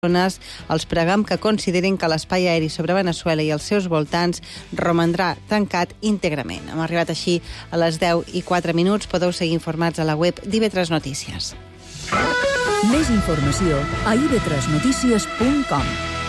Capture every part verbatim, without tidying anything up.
els pregam que considerin que l'espai aeri sobre Veneçuela i els seus voltants romandrà tancat íntegrament. Hem arribat així a les deu i quatre minuts. Podeu seguir informats a la web d'I V tres Notícies. Més informació a i ve tres notícies punt com.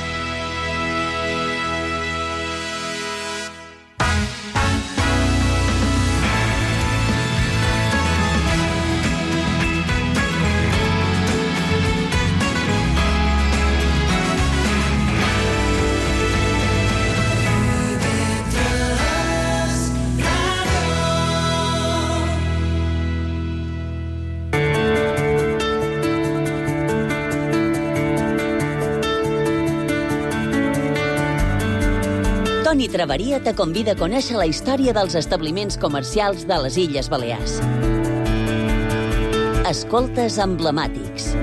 Toni Traveria te convida a conèixer la història dels establiments comercials de les Illes Balears. Escoltes emblemàtics.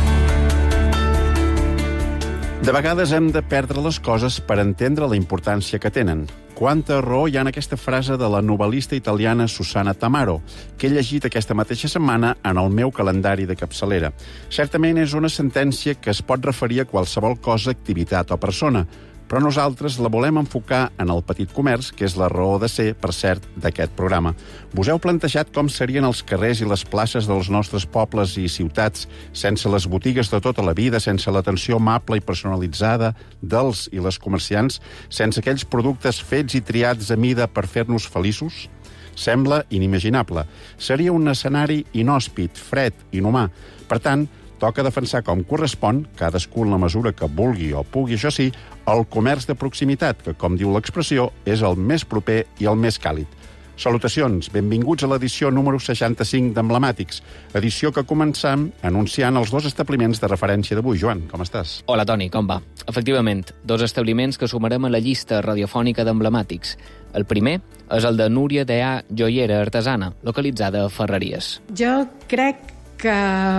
De vegades hem de perdre les coses per entendre la importància que tenen. Quanta raó hi ha en aquesta frase de la novel·lista italiana Susanna Tamaro, que he llegit aquesta mateixa setmana en el meu calendari de capçalera. Certament és una sentència que es pot referir a qualsevol cosa, activitat o persona, però nosaltres la volem enfocar en el petit comerç, que és la raó de ser, per cert, d'aquest programa. Vos heu plantejat com serien els carrers i les places dels nostres pobles i ciutats sense les botigues de tota la vida, sense l'atenció amable i personalitzada dels i les comerciants, sense aquells productes fets i triats a mida per fer-nos feliços? Sembla inimaginable. Seria un escenari inhòspit, fred, inhumà. Per tant, toca defensar com correspon, cadascú en la mesura que vulgui o pugui, això sí, el comerç de proximitat, que, com diu l'expressió, és el més proper i el més càlid. Salutacions, benvinguts a l'edició número seixanta-cinc d'Emblemàtics, edició que començam anunciant els dos establiments de referència d'avui. Joan, com estàs? Hola, Toni, com va? Efectivament, dos establiments que sumarem a la llista radiofònica d'Emblemàtics. El primer és el de Núria Deà Joiera Artesana, localitzada a Ferreries. Jo crec que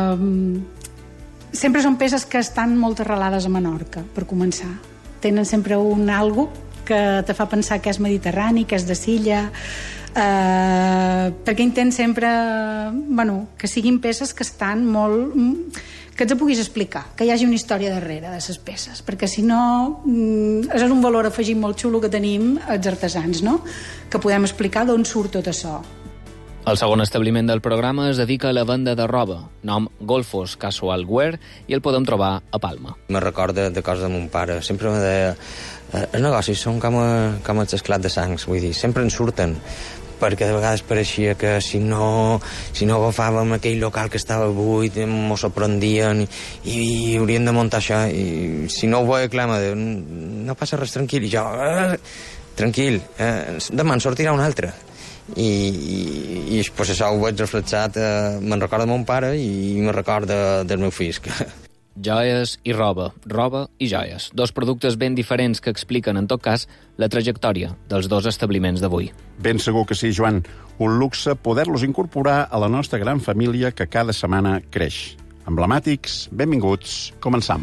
sempre són peces que estan molt arrelades a Menorca, per començar. Tenen sempre un algo que te fa pensar que és mediterrani, que és de Silla, eh, perquè intent sempre bueno, que siguin peces que estan molt... que ets puguis explicar, que hi hagi una història darrere de les peces, perquè si no és un valor afegit molt xulo que tenim els artesans, no? Que podem explicar d'on surt tot això. El segon establiment del programa es dedica a la venda de roba, nom Golfos Casual Wear, i el podem trobar a Palma. Me recorda de coses de mon pare. Sempre me deia, els negocis són com, a, com els esclats de sangs, vull dir, sempre en surten, perquè de vegades pareixia que si no, si no agafàvem aquell local que estava buit, mos sorprendien i, i hauríem de muntar això, i si no ho veia clar, me deia, no passa res, tranquil, i jo, eh, tranquil, eh, demà en sortirà un altre. i, i, i pues això ho veig reflexat, eh, me'n recorda mon pare i me'n recorda del meu fill. Joies i roba, roba i joies. Dos productes ben diferents que expliquen, en tot cas, la trajectòria dels dos establiments d'avui. Ben segur que sí, Joan. Un luxe poder-los incorporar a la nostra gran família que cada setmana creix. Emblemàtics, benvinguts, començam.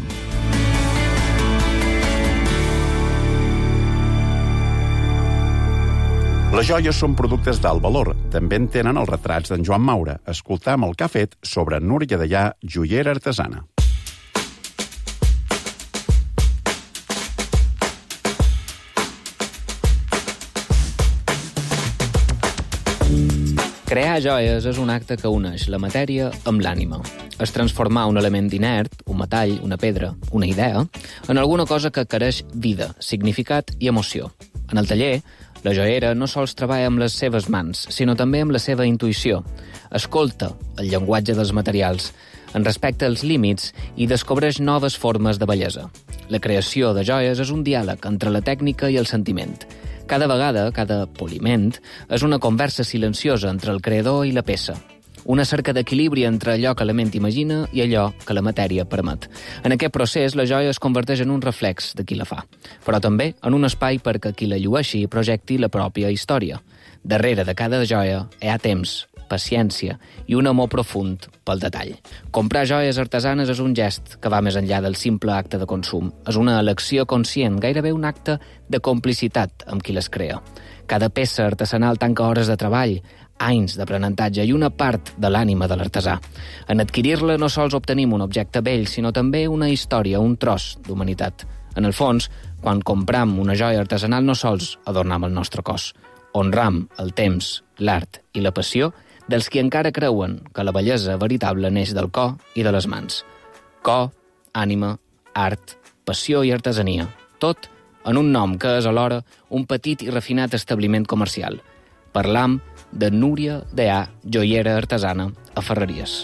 Les joies són productes d'alt valor. També en tenen els retrats d'en Joan Maura. Escoltam el que ha fet sobre Núria Deà Joiera Artesana. Crear joies és un acte que uneix la matèria amb l'ànima. És transformar un element inert, un metall, una pedra, una idea, en alguna cosa que careix vida, significat i emoció. En el taller, la joiera no sols treballa amb les seves mans, sinó també amb la seva intuïció. Escolta el llenguatge dels materials, en respecta els límits i descobreix noves formes de bellesa. La creació de joies és un diàleg entre la tècnica i el sentiment. Cada vegada, cada poliment, és una conversa silenciosa entre el creador i la peça. Una cerca d'equilibri entre allò que la ment imagina i allò que la matèria permet. En aquest procés, la joia es converteix en un reflex de qui la fa, però també en un espai perquè qui la llueixi projecti la pròpia història. Darrere de cada joia hi ha temps, paciència i un amor profund pel detall. Comprar joies artesanes és un gest que va més enllà del simple acte de consum. És una elecció conscient, gairebé un acte de complicitat amb qui les crea. Cada peça artesanal tanca hores de treball, anys d'aprenentatge i una part de l'ànima de l'artesà. En adquirir-la no sols obtenim un objecte vell, sinó també una història, un tros d'humanitat. En el fons, quan compram una joia artesanal no sols adornam el nostre cos, honram el temps, l'art i la passió dels qui encara creuen que la bellesa veritable neix del cor i de les mans. Cor, ànima, art, passió i artesania. Tot en un nom que és alhora un petit i refinat establiment comercial. Parlam de Núria de A, joiera artesana a Ferreries.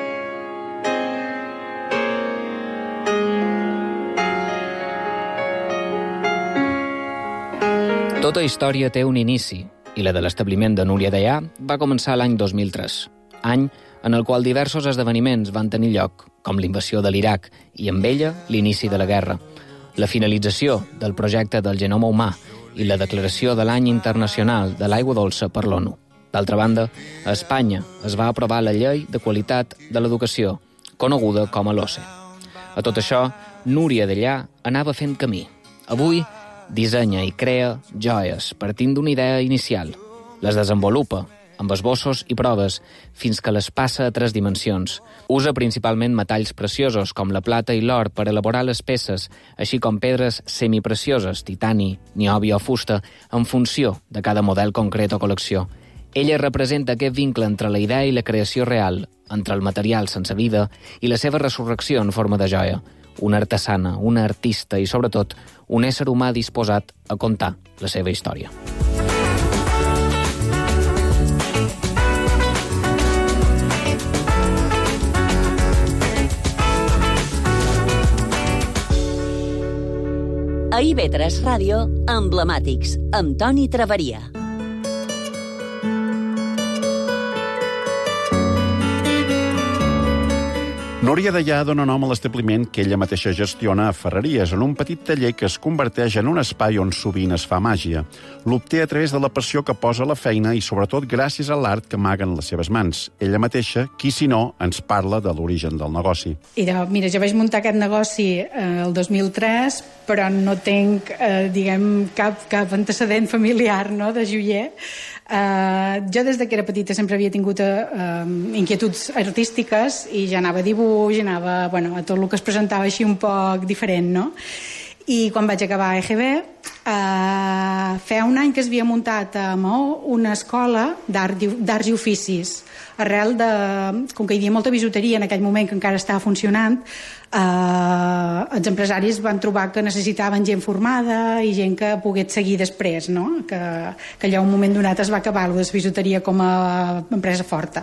Tota història té un inici, i la de l'establiment de Núria de A va començar l'any dos mil tres, any en el qual diversos esdeveniments van tenir lloc, com l'invasió de l'Iraq i amb ella l'inici de la guerra, la finalització del projecte del genoma humà i la declaració de l'any internacional de l'aigua dolça per l'ONU. D'altra banda, a Espanya es va aprovar la llei de qualitat de l'educació, coneguda com a l'OCE. A tot això, Núria de Llà anava fent camí. Avui, dissenya i crea joies partint d'una idea inicial. Les desenvolupa, amb esbossos i proves, fins que les passa a tres dimensions. Usa principalment metalls preciosos, com la plata i l'or, per elaborar les peces, així com pedres semiprecioses, titani, niobi o fusta, en funció de cada model concret o col·lecció. Ella representa aquest vincle entre la idea i la creació real, entre el material sense vida i la seva resurrecció en forma de joia. Una artesana, una artista i, sobretot, un ésser humà disposat a contar la seva història. A I V tres Ràdio, Emblemàtics, amb Toni Traveria. Núria de Llà dona nom a l'establiment que ella mateixa gestiona a Ferreries, en un petit taller que es converteix en un espai on sovint es fa màgia. L'obté a través de la passió que posa a la feina i, sobretot, gràcies a l'art que amaguen les seves mans. Ella mateixa, qui si no, ens parla de l'origen del negoci. I de, mira, jo vaig muntar aquest negoci eh, el dos mil tres, però no tinc, eh, diguem, cap, cap antecedent familiar, no?, de joier. Uh, jo des de que era petita sempre havia tingut uh, inquietuds artístiques i ja anava a dibuix, anava, bueno, a tot el que es presentava així un poc diferent, no? I quan vaig acabar a E G B, uh, feia un any que es havia muntat a Maó una escola d'arts i oficis. Arrel de, com que hi havia molta bisuteria en aquell moment que encara estava funcionant, eh, els empresaris van trobar que necessitaven gent formada i gent que pogués seguir després, no? que, que allà un moment donat es va acabar la bisuteria com a empresa forta.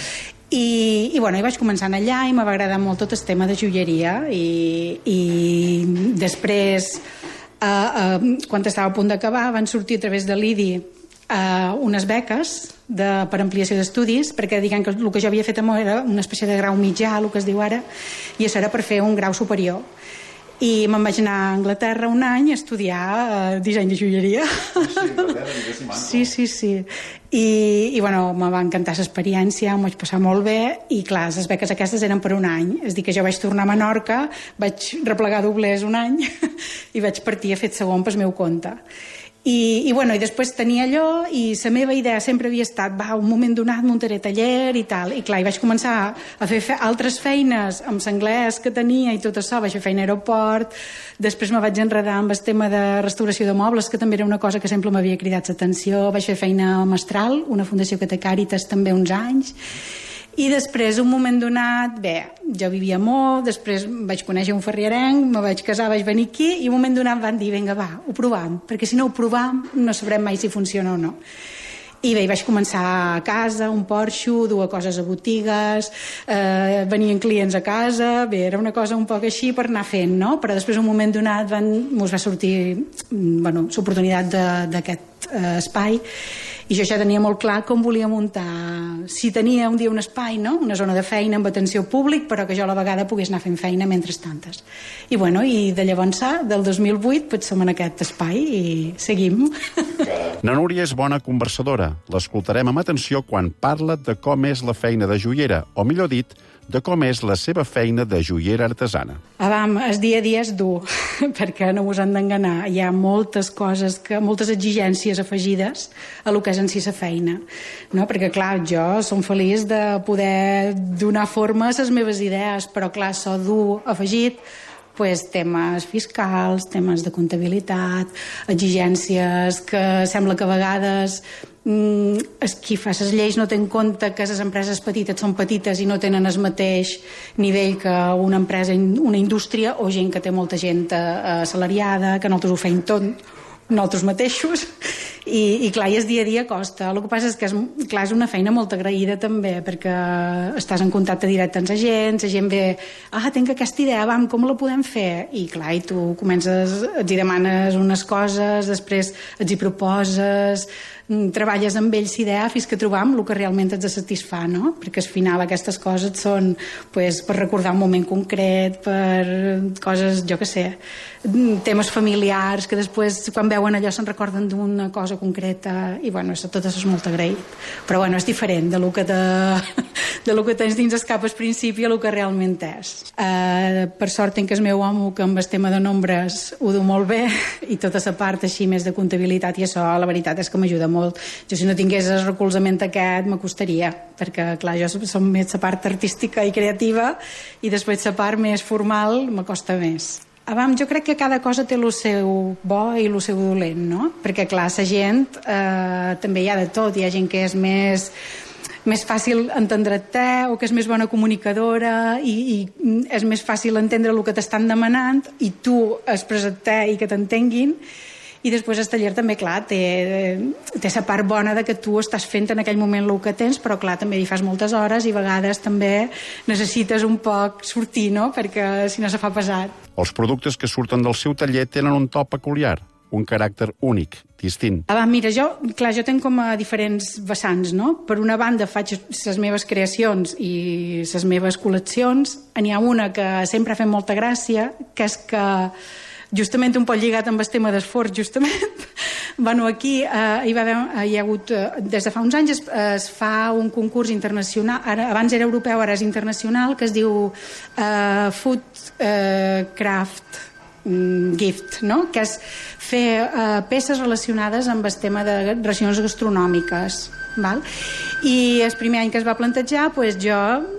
I, i, bueno, i vaig començar allà i m'va agradar molt tot el tema de joieria i, i després eh, eh, quan estava a punt d'acabar van sortir a través de l'I D I Uh, unes beques de, per ampliació d'estudis, perquè diguem que el que jo havia fet era una espècie de grau mitjà, el que es diu ara, i això era per fer un grau superior. I me'n vaig anar a Anglaterra un any a estudiar uh, disseny de joieria. Sí, sí, sí. I, i bueno, me va encantar l'experiència, m'ho vaig passar molt bé, i clar, les beques aquestes eren per un any. És a dir, que jo vaig tornar a Menorca, vaig replegar doblers un any i vaig partir a fer segon pel meu compte. I, i, bueno, i després tenia allò i la meva idea sempre havia estat va, un moment donat muntaré taller i tal, i clar, i vaig començar a fer fe altres feines amb l'anglès que tenia i tot això, vaig fer feina a aeroport, després me vaig enredar amb el tema de restauració de mobles, que també era una cosa que sempre m'havia cridat l'atenció, vaig fer feina a Mestral, una fundació que té Càritas també uns anys. I després, un moment donat, bé, jo vivia molt, després vaig conèixer un ferrierenc, me vaig casar, vaig venir aquí, i un moment donat van dir, vinga, va, ho provam, perquè si no ho provam no sabrem mai si funciona o no. I bé, vaig començar a casa, un porxo, dur coses a botigues, eh, venien clients a casa, bé, era una cosa un poc així per anar fent, no? Però després, un moment donat, van, mos va sortir bueno, l'oportunitat d'aquest eh, espai, i jo ja tenia molt clar com volia muntar, si tenia un dia un espai, no? Una zona de feina amb atenció al públic, però que jo a la vegada pogués anar fent feina mentre tantes. I bueno, i de llavors, del dos mil vuit, pues som en aquest espai i seguim. Na Núria és bona conversadora. L'escoltarem amb atenció quan parla de com és la feina de joiera, o millor dit, de com és la seva feina de joiera artesana. Avam, el dia a dia és dur, perquè no us han d'enganar. Hi ha moltes coses, que, moltes exigències afegides a lo que és en si la feina. No? Perquè, clar, jo som feliç de poder donar forma a les meves idees, però, clar, so dur afegit, pues, temes fiscals, temes de comptabilitat, exigències que sembla que a vegades mm, qui fa les lleis no té en compte que les empreses petites són petites i no tenen el mateix nivell que una empresa, una indústria, o gent que té molta gent assalariada, que nosaltres ho feim tot nosaltres mateixos, i, i clar, i el dia a dia costa. El que passa és que és, clar, és una feina molt agraïda també, perquè estàs en contacte directe amb la gent, la gent ve, ah, tinc aquesta idea, vam, com la podem fer? I clar, i tu comences, els hi demanes unes coses, després els hi proposes, treballes amb ells idea fins que trobam el que realment et satisfà, no? Perquè al final aquestes coses són pues, per recordar un moment concret, per coses, jo què sé, temes familiars que després quan veuen allò se'n recorden d'una cosa concreta i bueno, això tot això és molt agraït, però bueno, és diferent de lo que, te, de lo que tens dins el cap al principi a lo que realment és. Uh, per sort tinc el meu home que amb el tema de nombres ho du molt bé i tota la part així més de comptabilitat i això la veritat és que m'ajuda molt. Jo si no tingués el recolzament aquest m'acostaria, perquè clar, jo som més la part artística i creativa i després la part més formal m'acosta més. Avam, jo crec que cada cosa té el seu bo i el seu dolent, no? Perquè, clar, la gent eh, també hi ha de tot. Hi ha gent que és més, més fàcil entendre-te o que és més bona comunicadora i, i és més fàcil entendre el que t'estan demanant i tu expressar-te i que t'entenguin. I després el taller també, clar, té, té la part bona de que tu estàs fent en aquell moment el que tens, però clar, també hi fas moltes hores i a vegades també necessites un poc sortir, no?, perquè si no se fa pesat. Els productes que surten del seu taller tenen un to peculiar, un caràcter únic, distint. Ah, va, mira, jo, clar, jo tenc com a diferents vessants, no? Per una banda faig les meves creacions i les meves col·leccions. N'hi ha una que sempre ha fet molta gràcia, que és que justament un poc lligat amb el tema d'esforç, justament. Bueno, aquí eh, hi, va haver, hi ha hagut, eh, des de fa uns anys es, es fa un concurs internacional, ara, abans era europeu, ara és internacional, que es diu eh, Food eh, Craft Gift, no? Que és fer eh, peces relacionades amb el tema de regions gastronòmiques. Val? I el primer any que es va plantejar pues jo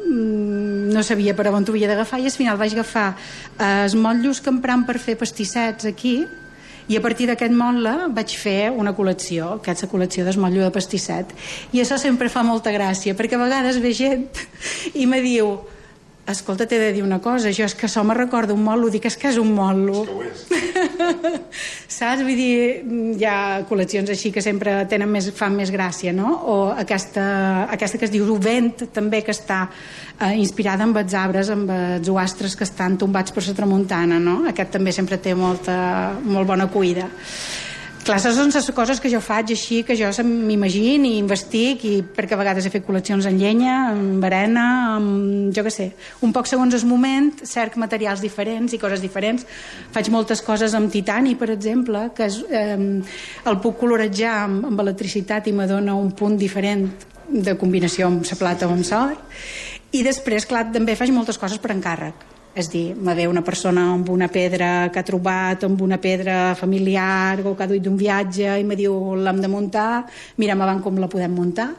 mm, no sabia per on t'ho havia d'agafar i al final vaig agafar eh, els motllos que empram per fer pastissets aquí i a partir d'aquest motlle vaig fer una col·lecció, que és la col·lecció del motllo de pastisset, i això sempre fa molta gràcia perquè a vegades ve gent i me diu, escolta, t'he de dir una cosa, jo és que això me recorda un motlo, dic, és que és un motlo. És que ho és. Saps? Vull dir, hi ha col·leccions així que sempre tenen més, fan més gràcia, no? O aquesta, aquesta que es diu Vent, també, que està eh, inspirada amb els arbres, amb els oastres que estan tombats per la tramuntana, no? Aquest també sempre té molta, molt bona cuida. Clar, són les coses que jo faig així, que jo m'imagino i investic, i perquè a vegades he fet col·leccions en llenya, en arena, amb, jo què sé, un poc segons el moment, cerc materials diferents i coses diferents. Faig moltes coses amb titani, per exemple, que és, eh, el puc colorejar amb, amb electricitat i me dona un punt diferent de combinació amb la plata o amb sort. I després, clar, també faig moltes coses per encàrrec. És dir, me ve una persona amb una pedra que ha trobat, amb una pedra familiar o que ha duit d'un viatge i me diu, l'hem de muntar, mira'm abans com la podem muntar.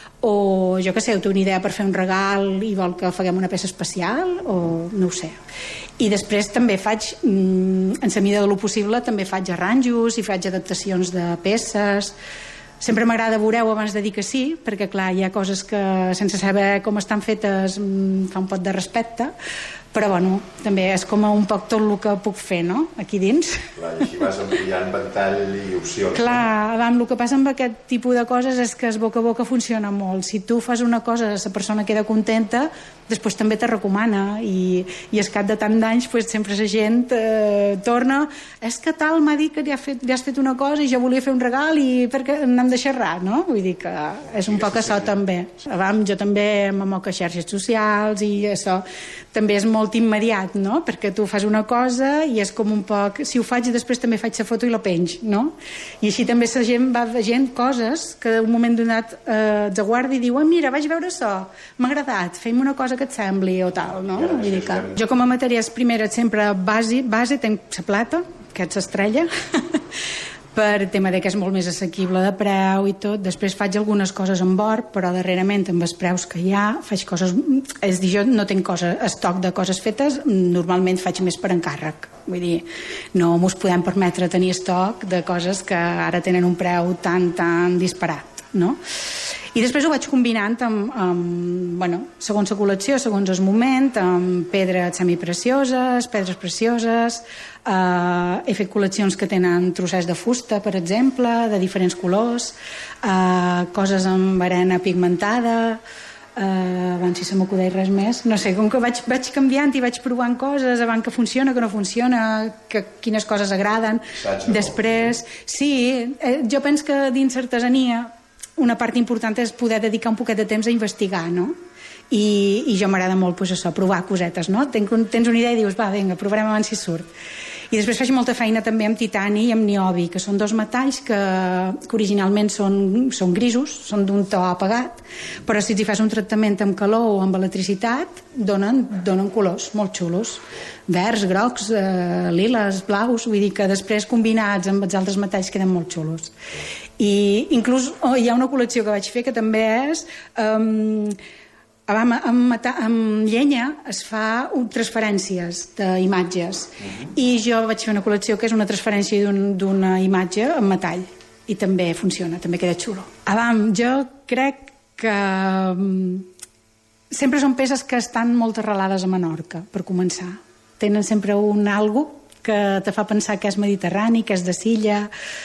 O jo què sé, té una idea per fer un regal i vol que faguem una peça especial, o no ho sé. I després també faig, en la mida de lo possible, també faig arranjos i faig adaptacions de peces. Sempre m'agrada veure-ho abans de dir que sí, perquè clar, hi ha coses que sense saber com estan fetes fa un pot de respecte, però bueno, també és com un poc tot el que puc fer, no?, aquí dins. Clar, i així vas ampliant ventall i opcions. Clar, no? El que passa amb aquest tipus de coses és que es boca a boca funciona molt. Si tu fas una cosa, la persona queda contenta, després també te recomana, i, i al cap de tant d'anys pues, sempre la gent eh, torna, és que tal m'ha dit que li, ha fet, li has fet una cosa i jo volia fer un regal i perquè n'hem de xerrar, no? Vull dir que és un poc això també. Abans jo també m'amoc a xarxes socials i això també és molt immediat, no? Perquè tu fas una cosa i és com un poc... Si ho faig, després també faig la foto i la penj, no? I així també la gent va veient coses que un moment donat eh, ets guarda i diu, ah, mira, vaig veure això, m'ha agradat, fem una cosa que et sembli o tal, no? Vull dir que jo com a matèries primeres sempre base, base tenc la plata, que és l'estrella, per tema de que és molt més assequible de preu i tot. Després faig algunes coses amb or, però darrerament amb els preus que hi ha faig coses... És dir, jo no tinc coses, estoc de coses fetes, normalment faig més per encàrrec. Vull dir, no mos podem permetre tenir estoc de coses que ara tenen un preu tan, tan disparat, no? I després ho vaig combinant amb, amb bueno, segons la col·lecció, segons el moment, amb pedres semiprecioses, pedres precioses. Uh, he fet col·leccions que tenen trossets de fusta, per exemple, de diferents colors, uh, coses amb arena pigmentada, uh, abans si se m'acudeix res més, no sé, com que vaig, vaig canviant i vaig provant coses, abans que funciona, que no funciona, que, quines coses agraden. Després, sí, eh, jo penso que dins l'artesania una part important és poder dedicar un poquet de temps a investigar, no? I, i jo m'agrada molt, pues, això, provar cosetes, no? Tens, tens una idea i dius, va, vinga, provarem abans si surt. I després faig molta feina també amb titani i amb niobi, que són dos metalls que, que originalment són, són grisos, són d'un to apagat, però si hi fas un tractament amb calor o amb electricitat, donen, donen colors molt xulos. Verds, grocs, eh, liles, blaus, vull dir que després combinats amb els altres metalls queden molt xulos. I inclús oh, hi ha una col·lecció que vaig fer que també és um, amb, amb, amb llenya es fa un, transferències d'imatges, uh-huh. I jo vaig fer una col·lecció que és una transferència d'un, d'una imatge en metall i també funciona, també queda xulo. Abans, jo crec que um, sempre són peces que estan molt arrelades a Menorca, per començar. Tenen sempre un algo que te fa pensar que és mediterrani, que és de Silla.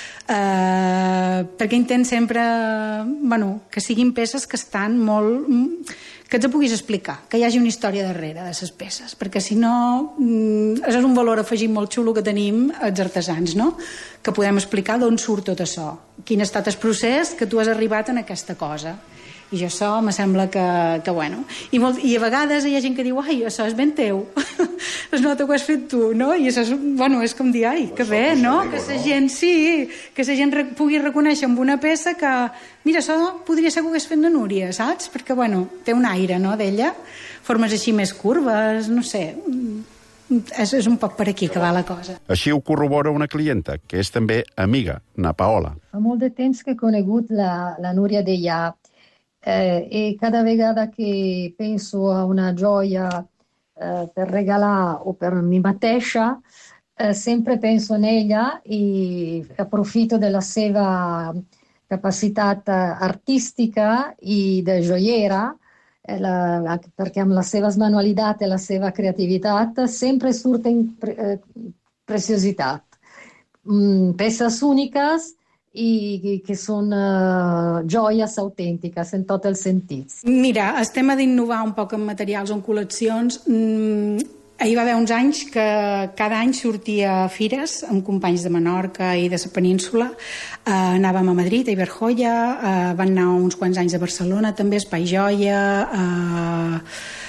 Uh, perquè intent sempre bueno, que siguin peces que estan molt... que et puguis explicar, que hi hagi una història darrere de les peces, perquè si no és un valor afegit molt xulo que tenim els artesans, no? Que podem explicar d'on surt tot això, quin ha estat el procés que tu has arribat en aquesta cosa. I jo això me sembla que, que bueno... I, molt, I a vegades hi ha gent que diu, ai, això és ben teu, es nota que ho has fet tu, no? I això és, bueno, és com dir, ai, que bé, no? Que la gent, sí, que la gent pugui reconèixer amb una peça que, mira, això podria ser que ho hagués fet la Núria, saps? Perquè, bueno, té un aire, no?, d'ella, formes així més curves, no sé... És, és un poc per aquí que va la cosa. Així ho corrobora una clienta, que és també amiga, na Paola. Fa molt de temps que he conegut la, la Núria Deià, eh, e cada vegada che penso a una gioia eh, per regalar o per mi mateixa, eh, sempre penso in ella e approfitto della seva capacitat artística i de joiera, la, perquè amb les seves manualitats i la seva creativitat sempre surten pre, eh, preciositat. Mm, peces úniques i que són uh, joies autèntiques en tots els sentits. Mira, el tema d'innovar un poc en materials o en col·leccions... Mm, Ahir va haver uns anys que cada any sortia a fires amb companys de Menorca i de la península. Eh, anàvem a Madrid, a Iberjoia, eh, van anar uns quants anys a Barcelona, també a Espai Joia, eh,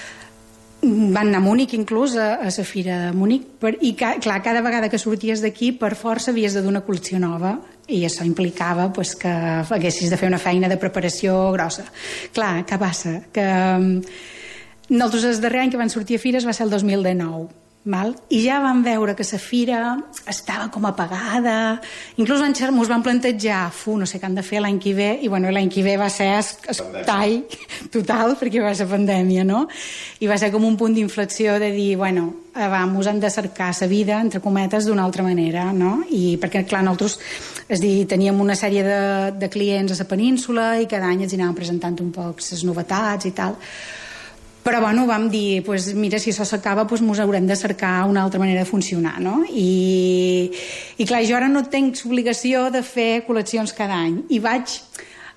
van anar a Múnich inclús, a, a la fira de Múnich, per, i ca, clar, cada vegada que sorties d'aquí per força havies de dur una col·lecció nova i això implicava pues, que haguessis de fer una feina de preparació grossa. Clar, què passa? Que... Nosaltres el darrer any que van sortir a fires va ser el dos mil dinou, val? I ja vam veure que la fira estava com apagada, inclús ens van plantejar, fu, no sé què han de fer l'any que ve, i bueno, l'any que ve va ser el tall total, perquè va ser pandèmia, no? I va ser com un punt d'inflexió de dir, bueno, vamos, hem de cercar la vida, entre cometes, d'una altra manera, no? I perquè, clar, nosaltres, és dir, teníem una sèrie de, de clients a la península i cada any els anàvem presentant un poc les novetats i tal. Però, bueno, vam dir, pues, mira, si això s'acaba, pues, ens haurem de cercar una altra manera de funcionar, no? I, i clar, jo ara no tinc l'obligació de fer col·leccions cada any. I vaig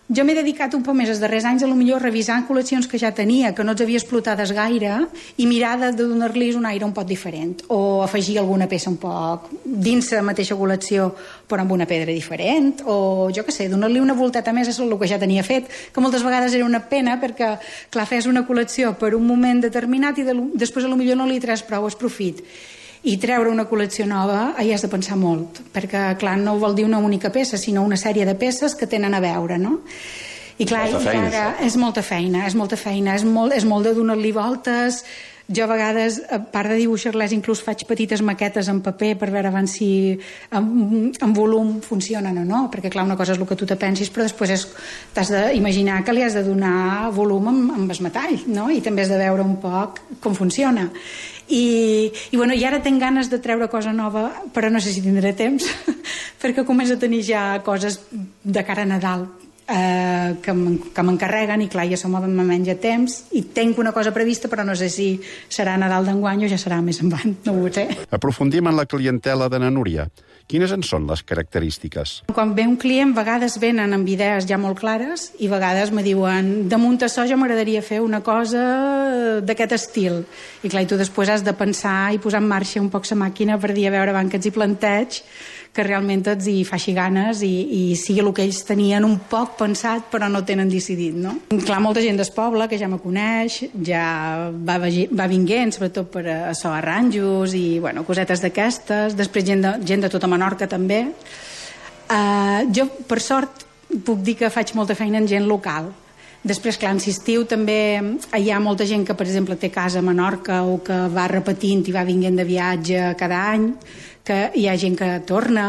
Jo m'he dedicat un poc més els darrers anys a lo millor revisant col·leccions que ja tenia, que no els havia explotades gaire, i mirar de donar-los un aire un poc diferent, o afegir alguna peça un poc dins la mateixa col·lecció però amb una pedra diferent, o jo què sé, donar-li una volteta més a el que ja tenia fet, que moltes vegades era una pena perquè, clar, fes una col·lecció per un moment determinat i de, després a lo millor no li treus prou el profit. I treure una col·lecció nova hi has de pensar molt, perquè, clar, no vol dir una única peça, sinó una sèrie de peces que tenen a veure, no? I, clar, molta feina, i ara, és molta feina, és molta feina, és molt, és molt de donar-li voltes. Jo a vegades, a part de dibuixar-les, inclús faig petites maquetes en paper per veure abans si en, en volum funcionen o no, perquè, clar, una cosa és el que tu te pensis, però després és, t'has d'imaginar que li has de donar volum amb, amb el metall, no? I també has de veure un poc com funciona. I, i, bueno, i ara tinc ganes de treure cosa nova, però no sé si tindré temps perquè començo a tenir ja coses de cara a Nadal eh, que m'encarreguen i, clar, ja som a menja temps i tenc una cosa prevista, però no sé si serà Nadal d'enguany o ja serà més endavant, no ho sé. Aprofundim en la clientela de na Núria. Quines en són les característiques? Quan ve un client, a vegades venen amb idees ja molt clares i a vegades me diuen, damunt això jo m'agradaria fer una cosa d'aquest estil. I clar, i tu després has de pensar i posar en marxa un poc la màquina per dir a veure abans que ets hi planteig, que realment tots hi faci ganes i, i sigui el que ells tenien un poc pensat però no tenen decidit, no? Clar, molta gent del poble que ja me coneix, ja va, va vinguent, sobretot per a, a so arranjos i, bueno, cosetes d'aquestes, després gent de, gent de tota Menorca també. Uh, jo, per sort, puc dir que faig molta feina en gent local. Després, clar, en estiu també hi ha molta gent que, per exemple, té casa a Menorca o que va repetint i va vinguent de viatge cada any, que hi ha gent que torna.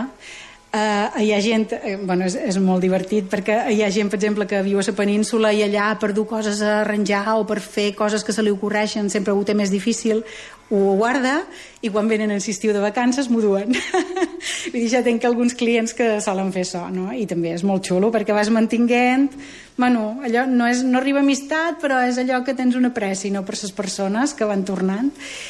Uh, hi ha gent, eh, bueno, és, és molt divertit perquè hi ha gent, per exemple, que viu a la península i allà per dur coses a arranjar o per fer coses que se li ocorreixen sempre ho té més difícil, ho guarda i quan venen en estiu de vacances m'ho duen. Vull dir, ja tenc alguns clients que solen fer això, no? I també és molt xulo perquè vas mantinguent, bueno, allò no, és, no arriba amistat, però és allò que tens una pressa, no, per les persones que van tornant.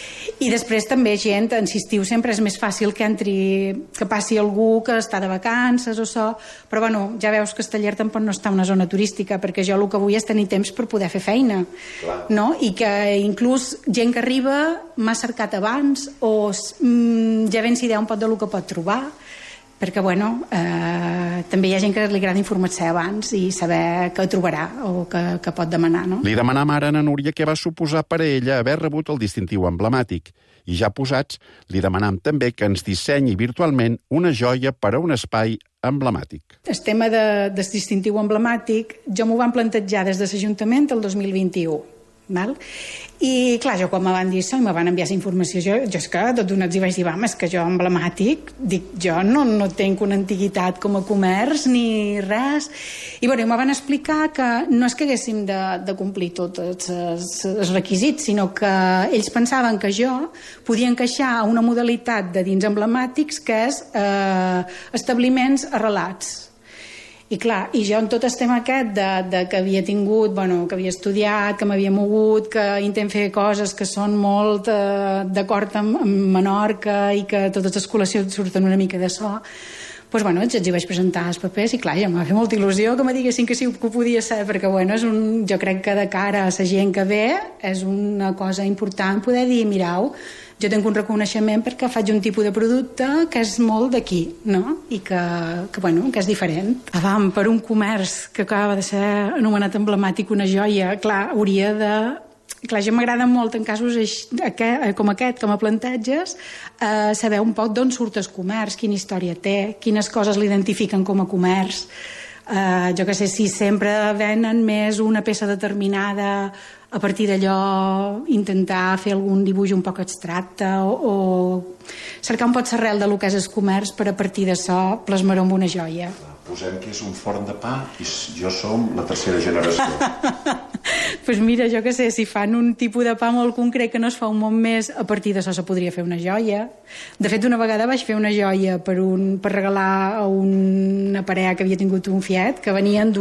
I després també gent, en estiu sempre és més fàcil que entri, que passi algú que està de vacances o això, però bueno, ja veus que Esteller tampoc no està en una zona turística, perquè jo el que vull és tenir temps per poder fer feina. Clar. No? I que inclús gent que arriba m'ha cercat abans o mm, ja ben s'idea un poc del que pot trobar, perquè bueno, eh, també hi ha gent que li agrada informar-se abans i saber què trobarà o què, què pot demanar, no? Li demanam ara a na Núria què va suposar per a ella haver rebut el distintiu emblemàtic. I ja posats, li demanam també que ens dissenyi virtualment una joia per a un espai emblemàtic. El tema de, del distintiu emblemàtic jo m'ho van plantejar des de l'Ajuntament el dos mil vint-i-u. Val? I clar, jo quan me van dir això i me van enviar la informació, jo, jo és que tot d'una els hi vaig dir, vam, és que jo emblemàtic dic, jo no, no tenc una antiguitat com a comerç ni res, i bueno, me van explicar que no és que haguéssim de, de complir tots els, els requisits, sinó que ells pensaven que jo podia encaixar a una modalitat de dins emblemàtics que és eh, establiments arrelats. I clar, i jo en tot el tema aquest de, de que havia tingut, bueno, que havia estudiat, que m'havia mogut, que intent fer coses que són molt eh, d'acord amb, amb Menorca i que totes les col·leccions surten una mica de so, doncs bueno, els hi vaig presentar els papers i clar, ja m'ha fet molta il·lusió que me diguessin que sí que ho podia ser, perquè bueno, és un, jo crec que de cara a la gent que ve és una cosa important poder dir, mirau, jo tinc un reconeixement perquè faig un tipus de producte que és molt d'aquí, no? I que, que, bueno, que és diferent. Avam, per un comerç que acaba de ser anomenat emblemàtic una joia, clar, hauria de... Clar, jo m'agrada molt en casos com aquest que me planteges eh, saber un poc d'on surt el comerç, quina història té, quines coses l'identifiquen com a comerç. Uh, jo que sé, si sempre venen més una peça determinada, a partir d'allò intentar fer algun dibuix un poc abstracte o, o cercar un poc l'arrel de lo que és el comerç per a partir d'això plasmar-ho amb una joia. Posem que és un forn de pa i jo som la tercera generació. Doncs pues mira, jo que sé, si fan un tipus de pa molt concret que no es fa un món més, a partir d'això se podria fer una joia. De fet, una vegada vaig fer una joia per, un, per regalar a una parella que havia tingut un fiet, que venien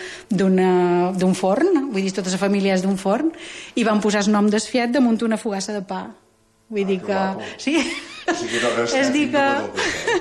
d'un forn, vull dir, tota la família és d'un forn, i van posar el nom del fiet damunt una fogassa de pa. Vull dir que... Sí. O sigui, no, és dir que... Bueno,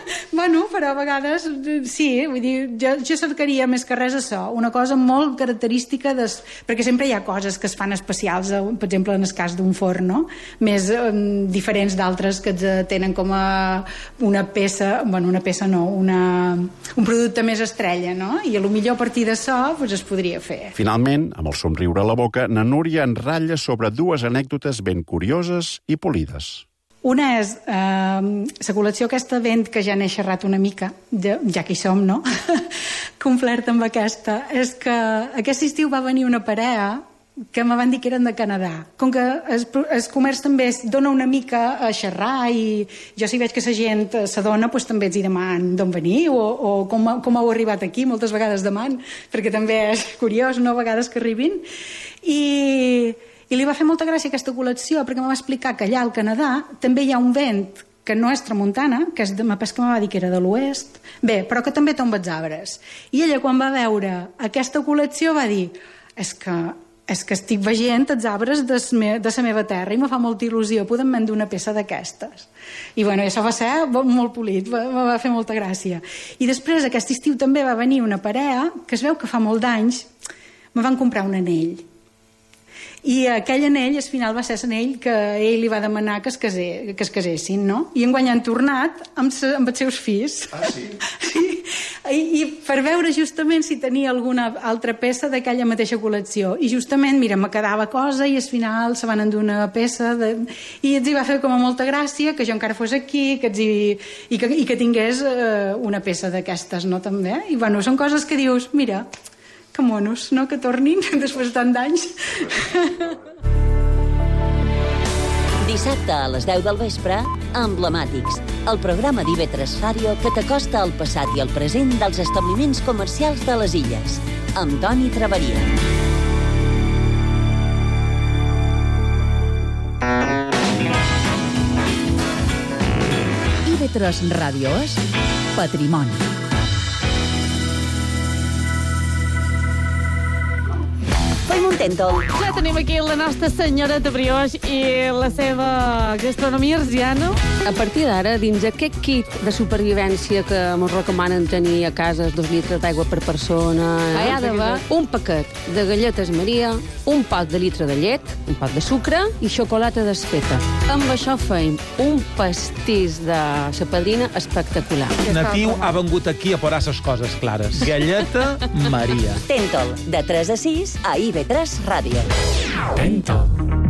bueno, però a vegades sí, vull dir, jo, jo cercaria més que res això, una cosa molt característica des... perquè sempre hi ha coses que es fan especials, per exemple en el cas d'un forn, no? Més eh, diferents d'altres que tenen com a una peça, bueno, una peça no, una, un producte més estrella, no? I a lo millor a partir d'això pues, es podria fer. Finalment, amb el somriure a la boca, na Núria en ratlla sobre dues anècdotes ben curioses i polides. Una és eh, la col·lecció aquesta vent que ja n'he xerrat una mica, ja, ja que hi som, no? Complert amb aquesta. És que aquest estiu va venir una parella que me van dir que eren de Canadà. Com que el, el comerç també es dona una mica a xerrar i jo si veig que la gent s'adona, doncs també els hi deman d'on veniu o, o com, com heu arribat aquí, moltes vegades deman, perquè també és curiós, no?, a vegades que arribin. I... I li va fer molta gràcia aquesta col·lecció perquè em va explicar que allà al Canadà també hi ha un vent que no és tramuntana, que és de, m'apès que me va dir que era de l'oest, bé, però que també tomba els arbres. I ella, quan va veure aquesta col·lecció, va dir és que, és que estic veient els arbres de la meva terra i me fa molta il·lusió poder vendre una peça d'aquestes. I bueno, això va ser molt polit, va, va fer molta gràcia. I després, aquest estiu també va venir una parella que es veu que fa molt d'anys me van comprar un anell. I aquell anell, al final, va ser l'anell que ell li va demanar que es, casé, que es casessin, no? I enguany han tornat amb, se, amb els seus fills. Ah, sí? Sí. I, I per veure justament si tenia alguna altra peça d'aquella mateixa col·lecció. I justament, mira, me quedava cosa i al final se van endur una peça de... i els hi va fer com a molta gràcia que jo encara fos aquí que hi... I, que, i que tingués eh, una peça d'aquestes, no, també? I bueno, són coses que dius, mira... que monos, no?, que tornin després de tant d'anys. Dissabte a les deu del vespre, Emblemàtics, el programa d'I V tres Ràdio que t'acosta al passat i al present dels establiments comercials de les Illes, amb Toni Traveria. I V tres Ràdio és Patrimoni. Fem un tèntol. Ja tenim aquí la nostra senyora de brioix i la seva gastronomia arsiana. A partir d'ara, dins aquest kit de supervivència que ens recomanen tenir a casa, dos litres d'aigua per persona, hi ha d'haver un paquet de galletes Maria, un pot de litre de llet, un pot de sucre i xocolata desfeta. Amb això feim un pastís de sa padrina espectacular. Natiu ha vengut aquí a posar ses coses clares. Galleta Maria. Tèntol, de tres a sis a I V tres Ràdio. Tèntol.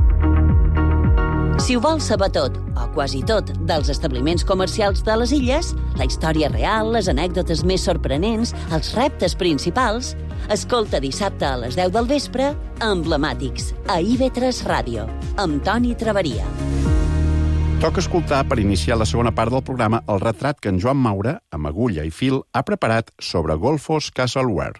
Si ho vols saber tot, o quasi tot, dels establiments comercials de les Illes, la història real, les anècdotes més sorprenents, els reptes principals, escolta dissabte a les deu del vespre Emblemàtics, a I V tres Ràdio, amb Toni Traveria. Toca escoltar, per iniciar la segona part del programa, el retrat que en Joan Maura, amb agulla i fil, ha preparat sobre Golfos Castleware.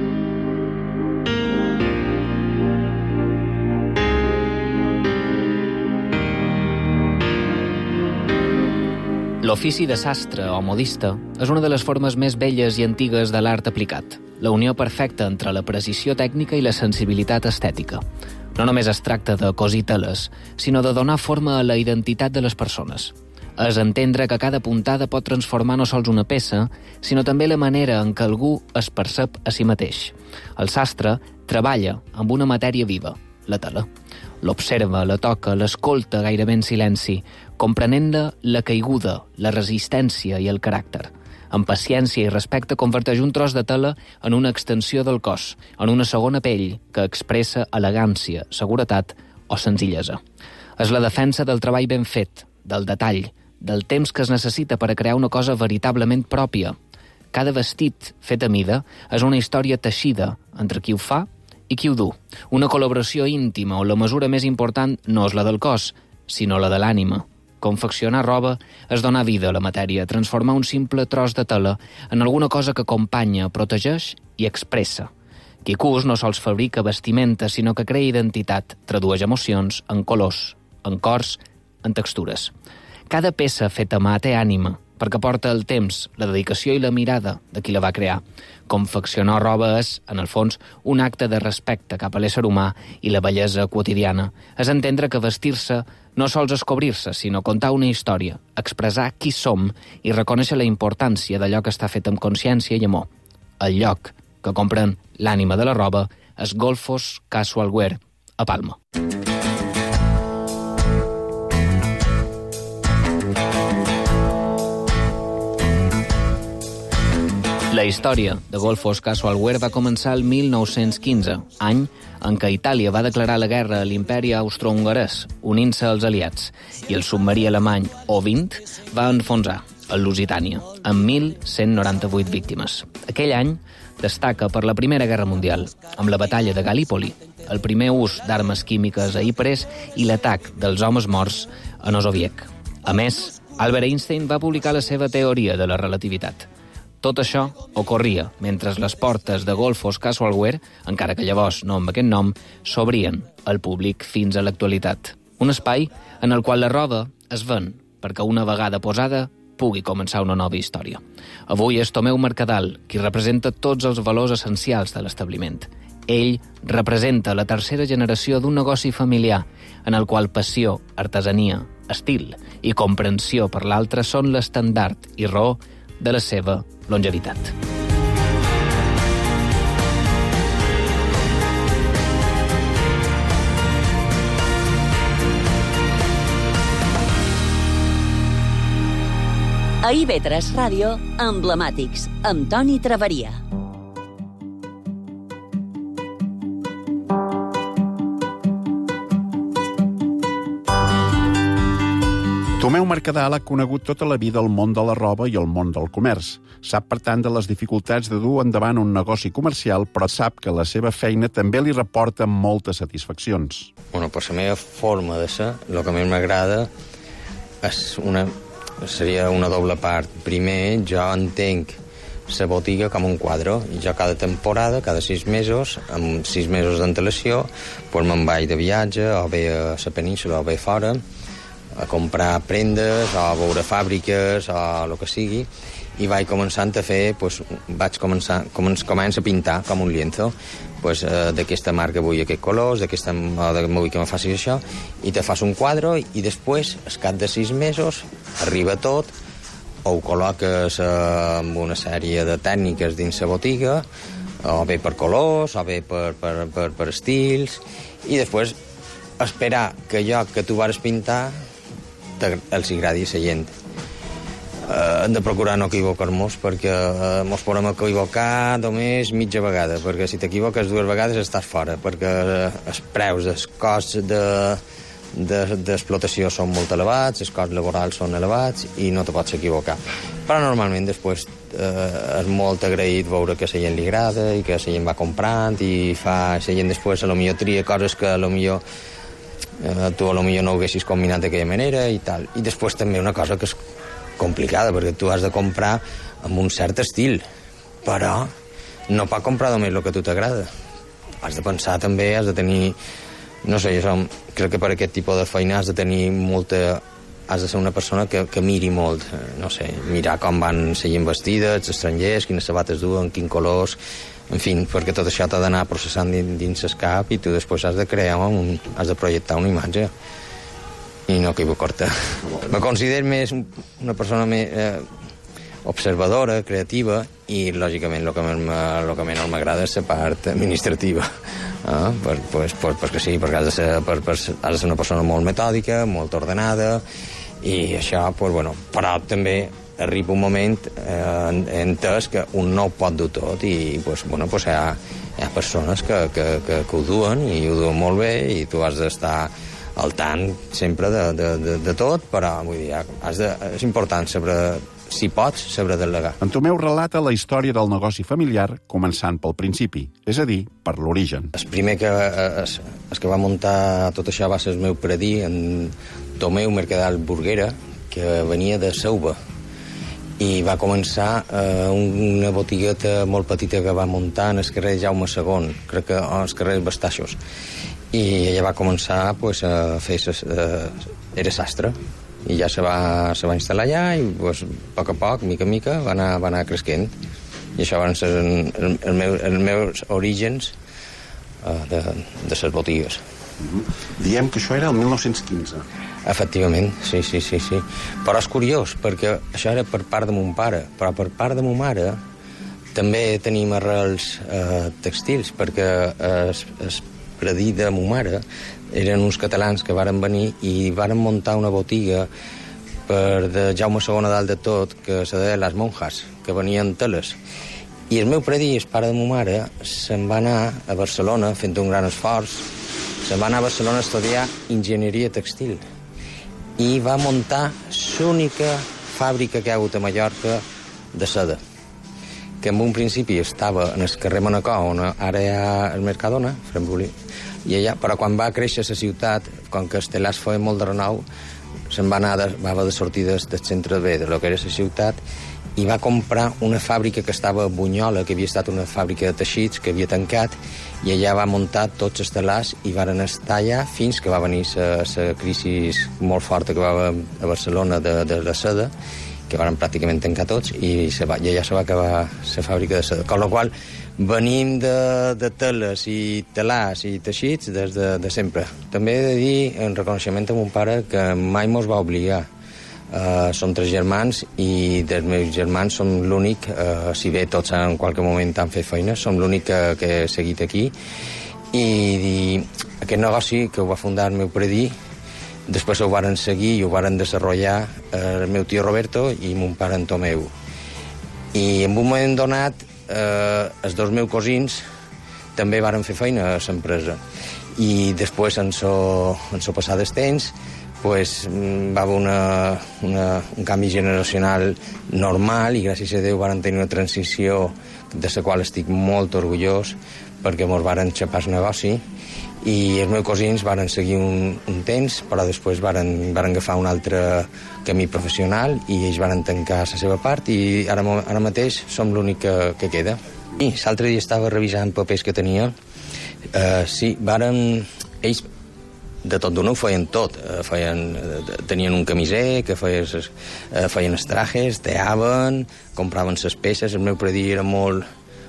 L'ofici de sastre o modista és una de les formes més belles i antigues de l'art aplicat, la unió perfecta entre la precisió tècnica i la sensibilitat estètica. No només es tracta de cosir teles, sinó de donar forma a la identitat de les persones. És entendre que cada puntada pot transformar no sols una peça, sinó també la manera en què algú es percep a si mateix. El sastre treballa amb una matèria viva, la tela. L'observa, la toca, l'escolta gairebé en silenci, comprenent-la la caiguda, la resistència i el caràcter. Amb paciència i respecte converteix un tros de tela en una extensió del cos, en una segona pell que expressa elegància, seguretat o senzillesa. És la defensa del treball ben fet, del detall, del temps que es necessita per a crear una cosa veritablement pròpia. Cada vestit fet a mida és una història teixida entre qui ho fa i qui ho du. Una col·laboració íntima on la mesura més important no és la del cos, sinó la de l'ànima. Confeccionar roba és donar vida a la matèria, transformar un simple tros de tela en alguna cosa que acompanya, protegeix i expressa. Qui cus no sols fabrica vestimenta, sinó que crea identitat, tradueix emocions en colors, en cors, en textures. Cada peça feta a mà té ànima, perquè porta el temps, la dedicació i la mirada de qui la va crear. Confeccionar roba és, en el fons, un acte de respecte cap a l'ésser humà i la bellesa quotidiana. És entendre que vestir-se No sols escobrir-se, sinó contar una història, expressar qui som i reconèixer la importància d'allò que està fet amb consciència i amor. El lloc que comprèn l'ànima de la roba és Golfos Casual Wear, a Palma. La història de Golfos Casual Wear va començar el mil nou-cents quinze, any en què Itàlia va declarar la guerra a l'imperi austrohongarès, unint-se als aliats, i el submarí alemany O vint va enfonsar el Lusitània, amb mil cent noranta-vuit víctimes. Aquell any destaca per la Primera Guerra Mundial, amb la batalla de Gallipoli, el primer ús d'armes químiques a Ypres i l'atac dels homes morts a Nosoviec. A més, Albert Einstein va publicar la seva teoria de la relativitat. Tot això ocorria mentre les portes de Golfos Casual Wear, encara que llavors no amb aquest nom, s'obrien al públic fins a l'actualitat. Un espai en el qual la roba es ven perquè una vegada posada pugui començar una nova història. Avui és Tomeu Mercadal qui representa tots els valors essencials de l'establiment. Ell representa la tercera generació d'un negoci familiar en el qual passió, artesania, estil i comprensió per l'altre són l'estandard i raó de la seva longevitat. A I V tres Ràdio, Emblemàtics, amb Toni Traveria. Tomeu Mercadal ha conegut tota la vida el món de la roba i el món del comerç. Sap, per tant, de les dificultats de dur endavant un negoci comercial, però sap que la seva feina també li reporta moltes satisfaccions. Bueno, per la meva forma de ser, el que més m'agrada és una, seria una doble part. Primer, jo entenc la botiga com un quadre, i jo cada temporada, cada sis mesos, amb sis mesos d'antelació, pues me'n vaig de viatge, o bé a la península, o bé fora, a comprar prendes, o a veure fàbriques, o el que sigui, i vaig començant a fer, pues, vaig començar, començo, començo a pintar com un lienzo, pues, eh, d'aquesta marca vull aquests colors, d'aquesta vull que me facis això, i te fas un quadre, i després, al cap de sis mesos, arriba tot, o ho col·loques eh, amb una sèrie de tècniques dins la botiga, o bé per colors, o bé per, per, per, per estils, i després esperar que allò que tu vas pintar els agradi a la gent. Uh, hem de procurar no equivocar-nos, perquè uh, mos podem equivocar només mitja vegada, perquè si t'equivoques dues vegades estàs fora, perquè uh, els preus, els costs de, de, d'explotació són molt elevats, els costs laborals són elevats i no te pots equivocar. Però normalment després uh, és molt agraït veure que a la gent li agrada i que la gent va comprant i fa, la gent després a lo millor tria coses que a lo millor Uh, tu a lo millor no ho haguessis combinat d'aquella manera i tal. I després també una cosa que és complicada, perquè tu has de comprar amb un cert estil, però no pot comprar només el que a tu t'agrada. Has de pensar també, has de tenir, no sé, jo som, crec que per aquest tipus de feina has de tenir molta, has de ser una persona que, que miri molt, no sé, mirar com van la gent vestida, els estrangers, quines sabates duen, quins colors, en fi, perquè tot això t'ha d'anar processant dins, dins el cap i tu després has de crear, un, has de projectar una imatge i no equivocar-te. Me considero més una persona més eh, observadora, creativa i, lògicament, el que, el que menys m'agrada és la part administrativa. Eh? Per, pues, per, perquè sí, perquè has de, ser, per, per, has de ser una persona molt metòdica, molt ordenada i això, pues, bueno, però també arriba un moment eh, entès que un no ho pot dur tot i pues, bueno, pues, hi, ha, hi ha persones que, que, que, que ho duen i ho duen molt bé i tu has d'estar al tant sempre de, de, de, de tot, però vull dir, has de, és important saber, si pots, saber delegar. En Tomeu relata la història del negoci familiar començant pel principi, és a dir, per l'origen. El primer que, es, es que va muntar tot això va ser el meu predí, en Tomeu Mercadal Burguera, que venia de Seuva, i va començar eh, una botigueta molt petita que va muntar en el carrer Jaume segon, crec que en el carrer Bastaixos, i ella va començar pues, a fer ses, eh, era sastre i ja se va, se va instal·lar allà i pues, a poc a poc, mica a mica va anar, va anar cresquent i això van ser el, el, el meu, els meus orígens eh, de, de les botigues. Mm-hmm. Diem que això era el mil nou-cents quinze. Efectivament, sí, sí, sí, sí. Però és curiós, perquè això era per part de mon pare, però per part de mon mare també tenim arrels eh, textils, perquè es, es predí de mon mare eren uns catalans que varen venir i varen muntar una botiga per de Jaume segon a dalt de tot, que se deia Les Monjas, que venien teles. I el meu predí, el pare de ma mare, se'n va anar a Barcelona, fent un gran esforç, se'n va anar a Barcelona a estudiar enginyeria textil. I va muntar l'única fàbrica que hi ha hagut a Mallorca de seda, que en un principi estava en el carrer Manacor, on ara hi ha el Mercadona, Francolí, i allà, però quan va créixer la ciutat, com que els telars feien molt de renou, se'n va anar, de, va haver de sortir del, del centre B, de lo que era la ciutat, i va comprar una fàbrica que estava a Bunyola, que havia estat una fàbrica de teixits, que havia tancat, i allà va muntar tots els telars i varen estar allà fins que va venir la crisi molt forta que va haver a Barcelona de, de la seda, que van pràcticament tancar tots, i, se va, i allà se va acabar la fàbrica de seda. Con la qual venim de, de teles i telars i teixits des de, de sempre. També he de dir, en reconeixement a mon pare, que mai mos va obligar. Uh, som tres germans i dels meus germans som l'únic, uh, si bé tots en qualque moment han fet feina, som l'únic que, que he seguit aquí. I, i aquest negoci que ho va fundar el meu predí, després ho varen seguir i ho varen desenvolupar el meu tio Roberto i mon pare en Tomeu. I en un moment donat, eh, els dos meus cosins també varen fer feina a l'empresa. I després, en so, en so passar del temps, pues, va haver una, una, un canvi generacional normal i gràcies a Déu varen tenir una transició de la qual estic molt orgullós perquè mos varen xapar el negoci i els meus cosins varen seguir un, un temps, però després varen, varen agafar un altre camí professional i ells varen tancar la seva part i ara, ara mateix som l'únic que, que queda. I l'altre dia estava revisant papers que tenia. Uh, sí, varen... Ells de tot d'una ho feien tot. Uh, feien, uh, tenien un camiser que feien, uh, feien els trajes, teaven, compraven les peces. El meu predí era molt...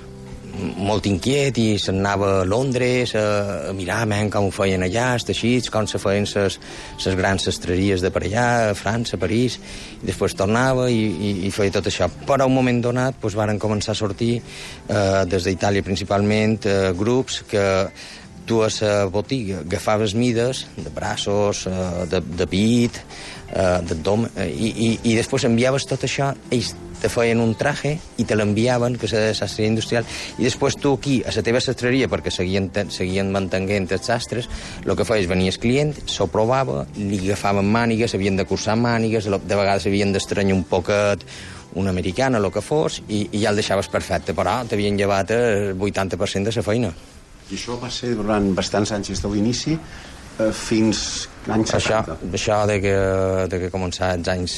molt inquiet i se'n anava a Londres a, a mirar men, com ho feien allà, els teixits, com se feien les grans sastreries de per allà, a França, a París, i després tornava i, i, i feia tot això. Però a un moment donat doncs, varen començar a sortir, eh, des d'Itàlia principalment, eh, grups que tu a la botiga agafaves mides de braços, eh, de, de pit, eh, d'abdomen, eh, i, i, i després enviaves tot això, ells te feien un traje i te l'enviaven, que és de sastreria industrial, i després tu aquí, a la teva sastreria, perquè seguien, seguien mantenint els sastres, el que feies, venia el client, s'ho provava, li agafaven mànigues, havien de cursar mànigues, de vegades havien d'estranyar un poquet una americana, el que fos, i, i ja el deixaves perfecte, però t'havien llevat el vuitanta per cent de la feina. I això va ser durant bastants anys des de l'inici, eh, fins l'any setanta? Això, això de que, de que començar els anys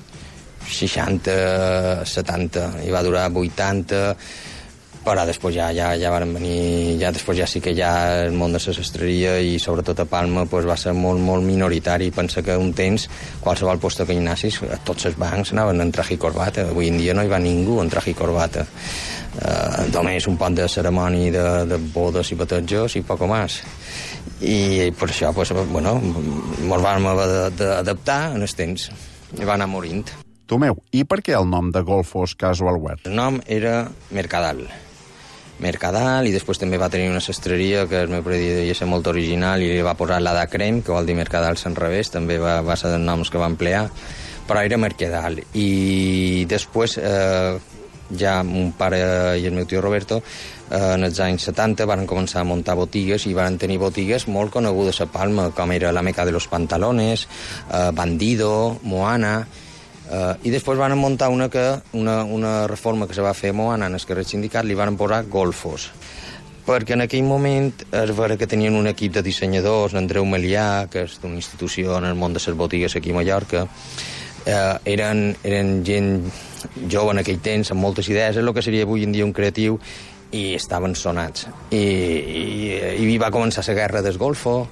seixanta, setanta, i va durar vuitanta, però després ja, ja, ja van venir, ja després ja sí que ja el món de la sastreria i sobretot a Palma pues, va ser molt, molt minoritari. Pensa que un temps, qualsevol lloc que hi anessis, tots els bancs anaven en traje i corbata. Avui en dia no hi va ningú en traje i corbata. Uh, només un poc de cerimònia de, de bodes i batejos i poc més. I per això, pues, bueno, ens vam haver d'adaptar en els temps i va anar morint. Tomeu, i per què el nom de Golfos Casual Wear? El nom era Mercadal. Mercadal, i després també va tenir una sastreria que el meu predí devia ser molt original i li va posar la de crem, que vol dir Mercadal se'n revés, també va, va ser dels noms que va emplear, però era Mercadal. I després, eh, ja mon pare i el meu tio Roberto, eh, en els anys setanta van començar a muntar botigues i van tenir botigues molt conegudes a Palma, com era la Meca de los Pantalones, eh, Bandido, Moana. Uh, I després van muntar una, que, una, una reforma que se va fer a Moana en el carrer Sindicat, li van posar Golfos, perquè en aquell moment es veure que tenien un equip de dissenyadors, Andreu Melià, que és d'una institució en el món de les botigues aquí a Mallorca, uh, eren, eren gent jove en aquell temps, amb moltes idees, és el que seria avui en dia un creatiu, i estaven sonats. I, i, i va començar la guerra del Golfo,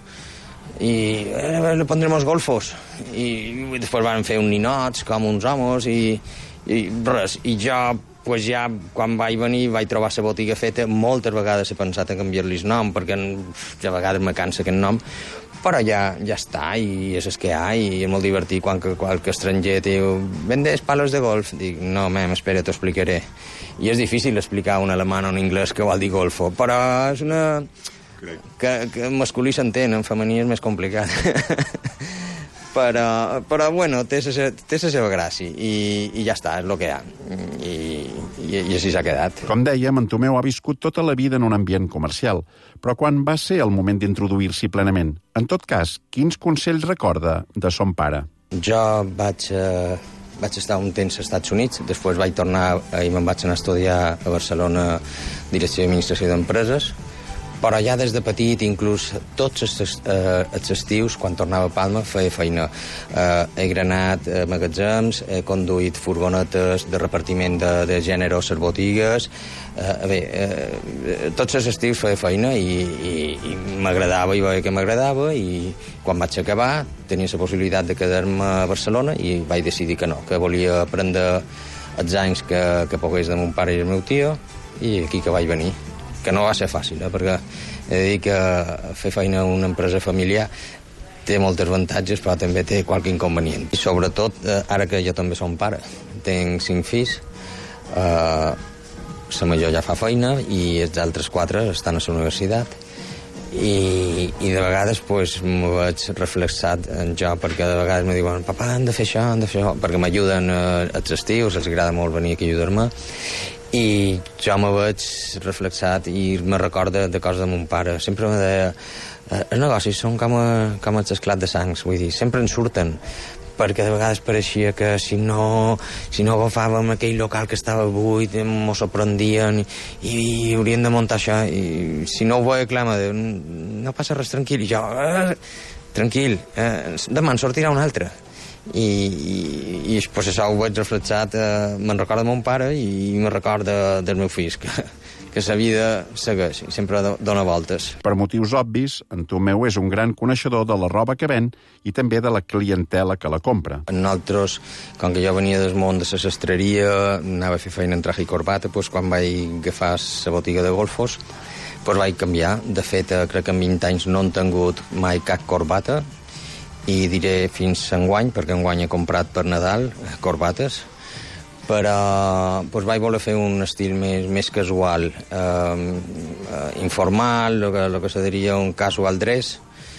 i eh, le pondremos golfos, i després van fer un ninots com uns homes i, i res, i jo pues ja quan vaig venir vaig trobar la botiga feta, moltes vegades he pensat en canviar-li el nom perquè ja a vegades me cansa aquest nom, però ja, ja està, i és el que hi ha, i és molt divertit quan qualque estranger diu «Vendes palos de golf?» Dic «No, mem, espera, t'ho explicaré». I és difícil explicar a un alemany o un anglès que vol dir golfo, però és una... que, que en masculí s'entén, en femení és més complicat. però, però bueno, té la seva gràcia, i, i ja està, és el que hi ha. I, i, i així s'ha quedat. Com dèiem, en Tomeu ha viscut tota la vida en un ambient comercial, però quan va ser el moment d'introduir-s'hi plenament? En tot cas, quins consells recorda de son pare? Jo vaig, eh, vaig estar un temps als Estats Units, després vaig tornar i me'n vaig anar a estudiar a Barcelona Direcció i Administració d'Empreses, però ja des de petit, inclús tots els, eh, els estius, quan tornava a Palma, feia feina. Eh, he granat eh, magatzems, he conduït furgonetes de repartiment de, de gènere a les botigues. Eh, bé, eh, tots els estius feia feina i, i, i m'agradava, i veia que m'agradava, i quan vaig acabar tenia la possibilitat de quedar-me a Barcelona i vaig decidir que no, que volia aprendre els anys que, que pogués de mon pare i el meu tio, i aquí que vaig venir. Que no va ser fàcil, eh? Perquè he de dir que fer feina a una empresa familiar té molts avantatges, però també té qualque inconvenient. I sobretot, eh, ara que jo també som pare, tinc cinc fills, eh, la major ja fa feina i els altres quatre estan a la universitat, i, i de vegades pues, m'ho veig reflexat en jo, perquè de vegades me diuen «Papa, han de fer això, han de fer això», perquè m'ajuden eh, els estius, els agrada molt venir aquí a ajudar-me, i jo me veig reflexat i me recorda de coses de mon pare. Sempre me deia, els negocis són com, a, com els esclats de sangs, vull dir, sempre en surten, perquè de vegades pareixia que si no, si no agafàvem aquell local que estava buit, m'ho sorprendien, i, i haurien de muntar això, i si no ho veia clar, me deia, no passa res, tranquil, i jo, eh, tranquil, eh, demà en sortirà un altre. i, i, i pues, això ho veig reflexat, eh, me'n recorda mon pare i me'n recorda dels meus fills, que, que la vida segueix i sempre dona voltes. Per motius obvis, en Tomeu és un gran coneixedor de la roba que ven i també de la clientela que la compra. Nosaltres, com que jo venia del món de la sastreria, anava a fer feina en traje i corbata, doncs, quan vaig agafar la botiga de golfos, doncs vaig canviar. De fet, crec que en vint anys no han tingut mai cap corbata, i diré fins a enguany, perquè enguany he comprat per Nadal corbates, però doncs vaig voler fer un estil més, més casual, eh, informal, el que, lo que se diria un casual dress,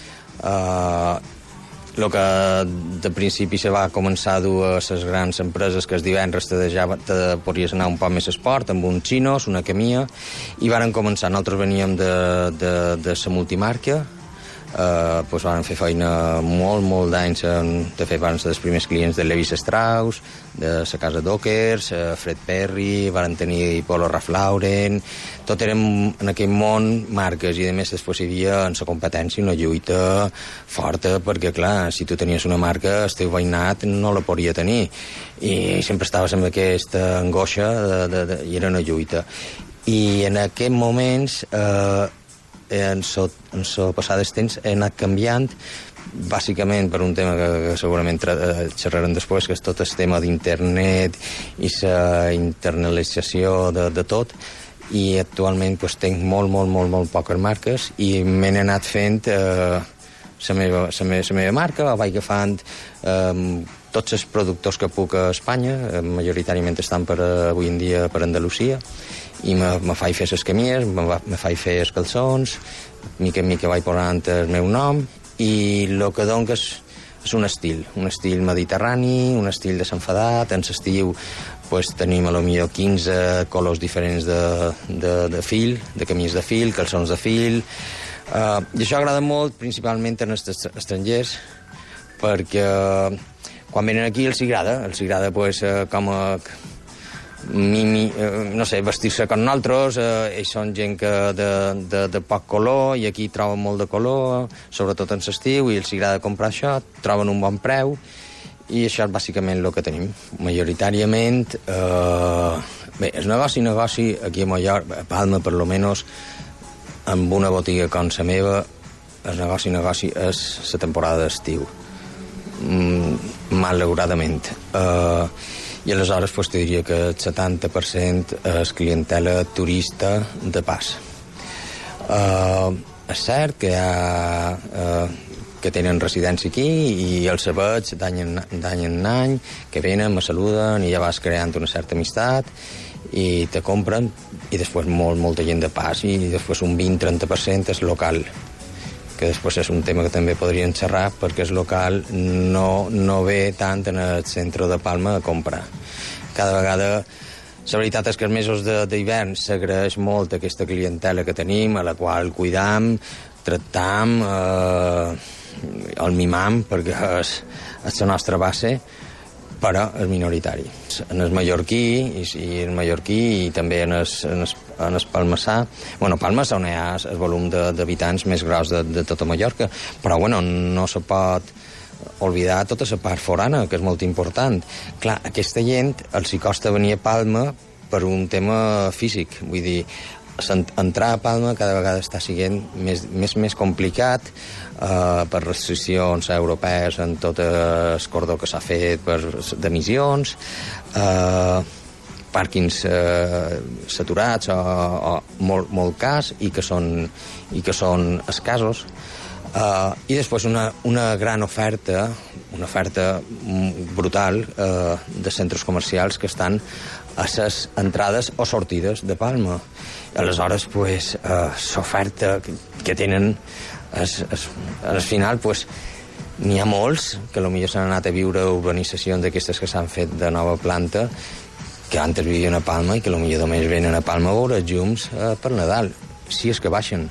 eh, el que de principi se va començar a dur a les grans empreses que els divendres te, deixava, te podries anar un poc més esport, amb uns xinos, una camia, i varen començar. Nosaltres veníem de, de, de la multimarca. Uh, doncs van fer feina molt, molt d'anys. De fet, van ser els primers clients de Levi Strauss, de la casa Dockers, uh, Fred Perry, van tenir Polo Ralph Lauren. Tot eren en aquell món marques, i a més després hi havia en la competència una lluita forta, perquè clar, si tu tenies una marca, el teu veïnat no la podria tenir, i sempre estaves amb aquesta angoixa de, de, de, i era una lluita. I en aquests moments eh, en so, en so passades temps he anat canviant, bàsicament per un tema que, que segurament eh, xerrarem després, que és tot el tema d'internet i la internalització de, de tot, i actualment pues, tinc molt, molt, molt, molt poques marques i m'he anat fent eh, la meva, la meva, la meva marca, vaig agafant eh, tots els productors que puc a Espanya, eh, majoritàriament estan per, avui en dia per Andalusia, i me, me faig fer les camies, me, me faig fer els calçons, mica en mica vaig posant el meu nom, i el que dono és, és un estil, un estil mediterrani, un estil desenfadat. En l'estiu pues, tenim a lo millor quinze colors diferents de, de, de fil, de camies de fil, calçons de fil, uh, i això agrada molt principalment en els estrangers, perquè quan venen aquí els agrada, els agrada pues, com a Mimi, eh, no sé, vestir-se com nosaltres, eh, ells són gent que de, de, de poc color, i aquí troben molt de color, sobretot en l'estiu, i els agrada comprar això, troben un bon preu, i això és bàsicament el que tenim. Majoritàriament, eh, bé, el negoci, negoci, aquí a Mallorca, a Palma, per lo menos, amb una botiga com la meva, el negoci, negoci és la temporada d'estiu. Mm, malauradament. Eh, I aleshores pues, te diria que el setanta per cent és clientela turista de pas. Uh, és cert que hi ha uh, que tenen residència aquí i els veig d'any en, d'any en any, que venen, me saluden i ja vas creant una certa amistat i te compren, i després molt, molta gent de pas, i després un vint a trenta per cent és local, que després és un tema que també podríem xerrar, perquè és local, no, no ve tant en el centre de Palma a comprar. Cada vegada, la veritat és que els mesos d'hivern s'agraeix molt aquesta clientela que tenim, a la qual cuidam, tractam, eh, el mimam, perquè és, és la nostra base, però és minoritari. En el mallorquí, i, i el mallorquí i també en el, en el, en el palmassà, bueno, Palma és on hi ha el volum d'habitants més gros de, de tota Mallorca, però bueno, no se pot oblidar tota la part forana, que és molt important. Clar, aquesta gent els hi costa venir a Palma per un tema físic, vull dir, entrar a Palma cada vegada està sent més, més, més complicat eh, per restriccions europees en tot el cordó que s'ha fet per d'emissions, eh, pàrquings eh, saturats o, o molt, molt cars i que són, i que són escassos. Uh, i després una, una gran oferta, una oferta brutal uh, de centres comercials que estan a les entrades o sortides de Palma. Aleshores, pues, uh, l'oferta que, que tenen es, es, al final, pues, n'hi ha molts que potser s'han anat a viure a urbanitzacions d'aquestes que s'han fet de nova planta, que antes vivien a Palma i que potser només venen a Palma a veure els llums uh, per Nadal, si és que baixen.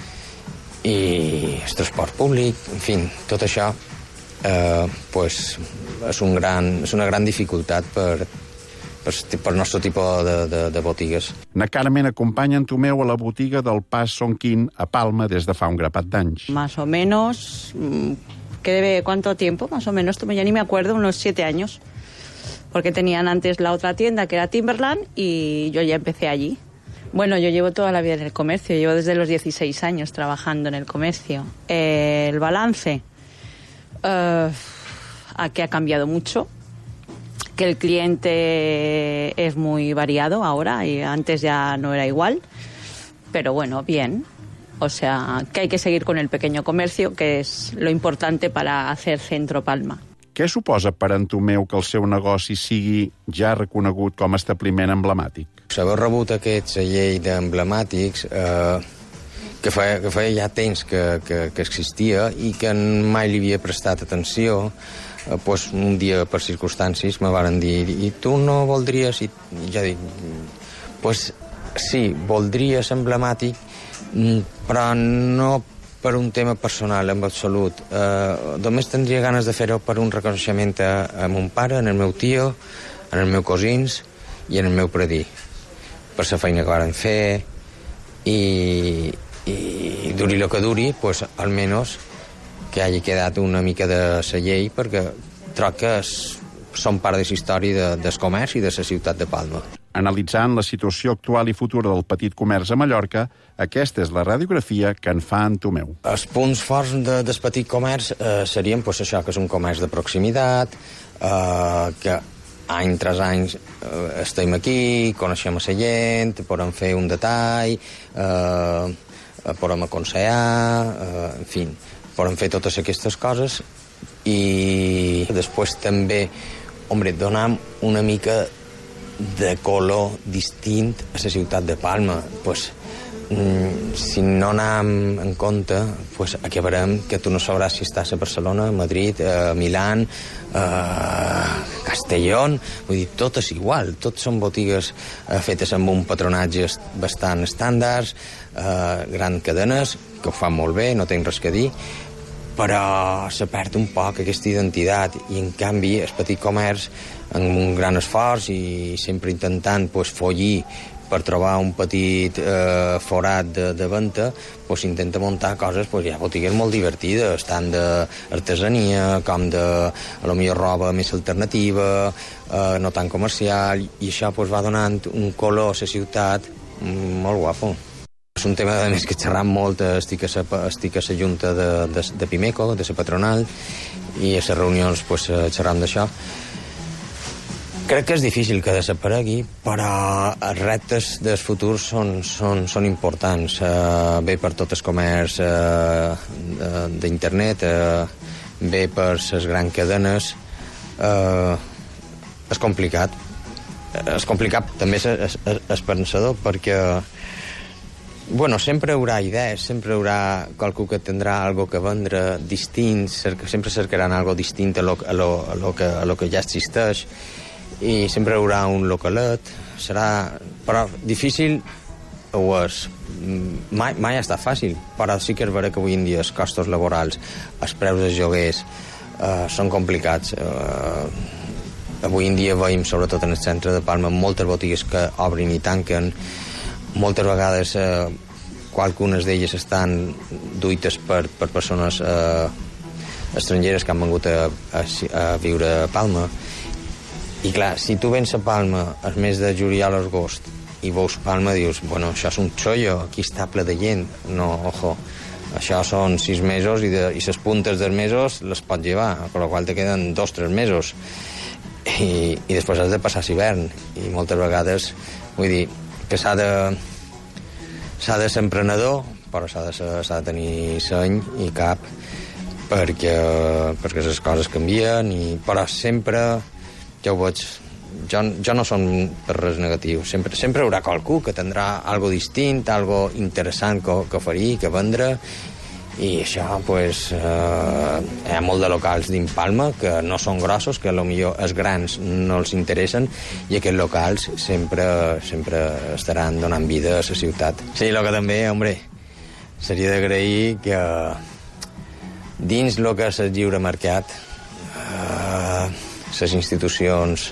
I el transport públic, en fi, tot això eh, pues, és, un gran, és una gran dificultat per, per, per el nostre tipus de, de, de botigues. Na Carmen acompanya en Tomeu a la botiga del Pas Sonquín a Palma des de fa un grapat d'anys. Más o menos, ¿qué debe, cuánto tiempo? Más o menos, ya ni me acuerdo, unos siete años. Porque tenían antes la otra tienda que era Timberland y yo ya empecé allí. Bueno, yo llevo toda la vida en el comercio, llevo desde los dieciséis años trabajando en el comercio. Eh, el balance, eh, aquí ha cambiado mucho, que el cliente es muy variado ahora y antes ya no era igual, pero bueno, bien. O sea, que hay que seguir con el pequeño comercio, que es lo importante para hacer Centro Palma. Què suposa per en Tomeu que el seu negoci sigui ja reconegut com a establiment emblemàtic? S'ha rebut aquesta llei d'emblemàtics eh, que, feia, que feia ja temps que, que, que existia i que mai li havia prestat atenció. Eh, pues, un dia, per circumstàncies, me van dir i tu no voldries? I jo dic, pues, sí, voldria ser emblemàtic, però no per un tema personal, en absolut. Eh, només tindria ganes de fer-ho per un reconeixement a, a mon pare, en el meu tio, en els meus cosins i en el meu predí, per la feina que varen fer, i, i duri el que duri, pues, almenys que hagi quedat una mica de la llei, perquè troc que és, són part de la història de, del comerç i de la ciutat de Palma. Analitzant la situació actual i futura del petit comerç a Mallorca, aquesta és la radiografia que en fa en Tomeu. Els punts forts de, del petit comerç eh, serien pues, això, que és un comerç de proximitat, eh, que any tras any eh, estem aquí, coneixem a la gent, podem fer un detall, eh, podem aconsellar, eh, en fi, podem fer totes aquestes coses i després també, hombre, donar una mica de color distint a la ciutat de Palma. Pues, mm, si no anem en compte, pues, acabarem que tu no sabràs si estàs a Barcelona, a Madrid, a Milán, a Castellón, vull dir, tot és igual, tot són botigues eh, fetes amb un patronatge bastant estàndards, eh, grans cadenes, que ho fan molt bé, no tinc res que dir, però se perd un poc aquesta identitat i, en canvi, el petit comerç, amb un gran esforç i sempre intentant pues, follir per trobar un petit eh, forat de, de venda, pues, intenta muntar coses, pues, hi ha botigues molt divertides, tant d'artesania com de, a lo millor, roba més alternativa, eh, no tan comercial, i això pues, va donant un color a la ciutat molt guapo. És un tema, a més, que xerram molt, estic a la, estic a la junta de, de, de Pimeco, de la patronal, i a les reunions pues, xerram d'això, Crec que és difícil que desaparegui, però els reptes del futur són, són, són importants. Uh, bé per tot el comerç uh, d'internet, uh, bé per les grans cadenes. Uh, és complicat. És complicat, també és, és, és pensador, perquè bueno, sempre hi haurà idees, sempre hi haurà qualcú que tindrà algo que vendre distint, sempre cercaran algo distint a lo, a lo, a lo, que, a lo que ja existeix, i sempre hi haurà un localet, serà... Però difícil ho és. Mai, mai ha estat fàcil, però sí que és vera que avui en dia els costos laborals, els preus dels lloguers, eh, són complicats. Eh, avui en dia veiem, sobretot en el centre de Palma, moltes botigues que obrin i tanquen. Moltes vegades eh, qualcunes d'elles estan duites per, per persones eh, estrangeres que han vengut a, a, a viure a Palma. I clar, si tu vens a Palma el mes de juliol a agost i veus Palma, dius, bueno, això és un xollo, aquí està ple de gent. No, ojo, això són sis mesos i, de, i les puntes dels mesos les pots llevar, per la qual te queden dos, tres mesos. I, i després has de passar l'hivern. I moltes vegades, vull dir, que s'ha de s'ha de ser emprenedor, però s'ha de, ser, s'ha de tenir seny i cap, perquè, perquè les coses canvien, i, però sempre, ja ho veig, jo, jo no som per res negatiu, sempre, sempre hi haurà qualcú que tindrà algo distint, algo interessant que, que oferir, que vendre, i això, pues, eh, hi ha molt de locals dins Palma que no són grossos, que potser els grans no els interessen, i aquests locals sempre, sempre estaran donant vida a la ciutat. Sí, el que també, home, seria d'agrair que dins el que és el lliure mercat, eh, les institucions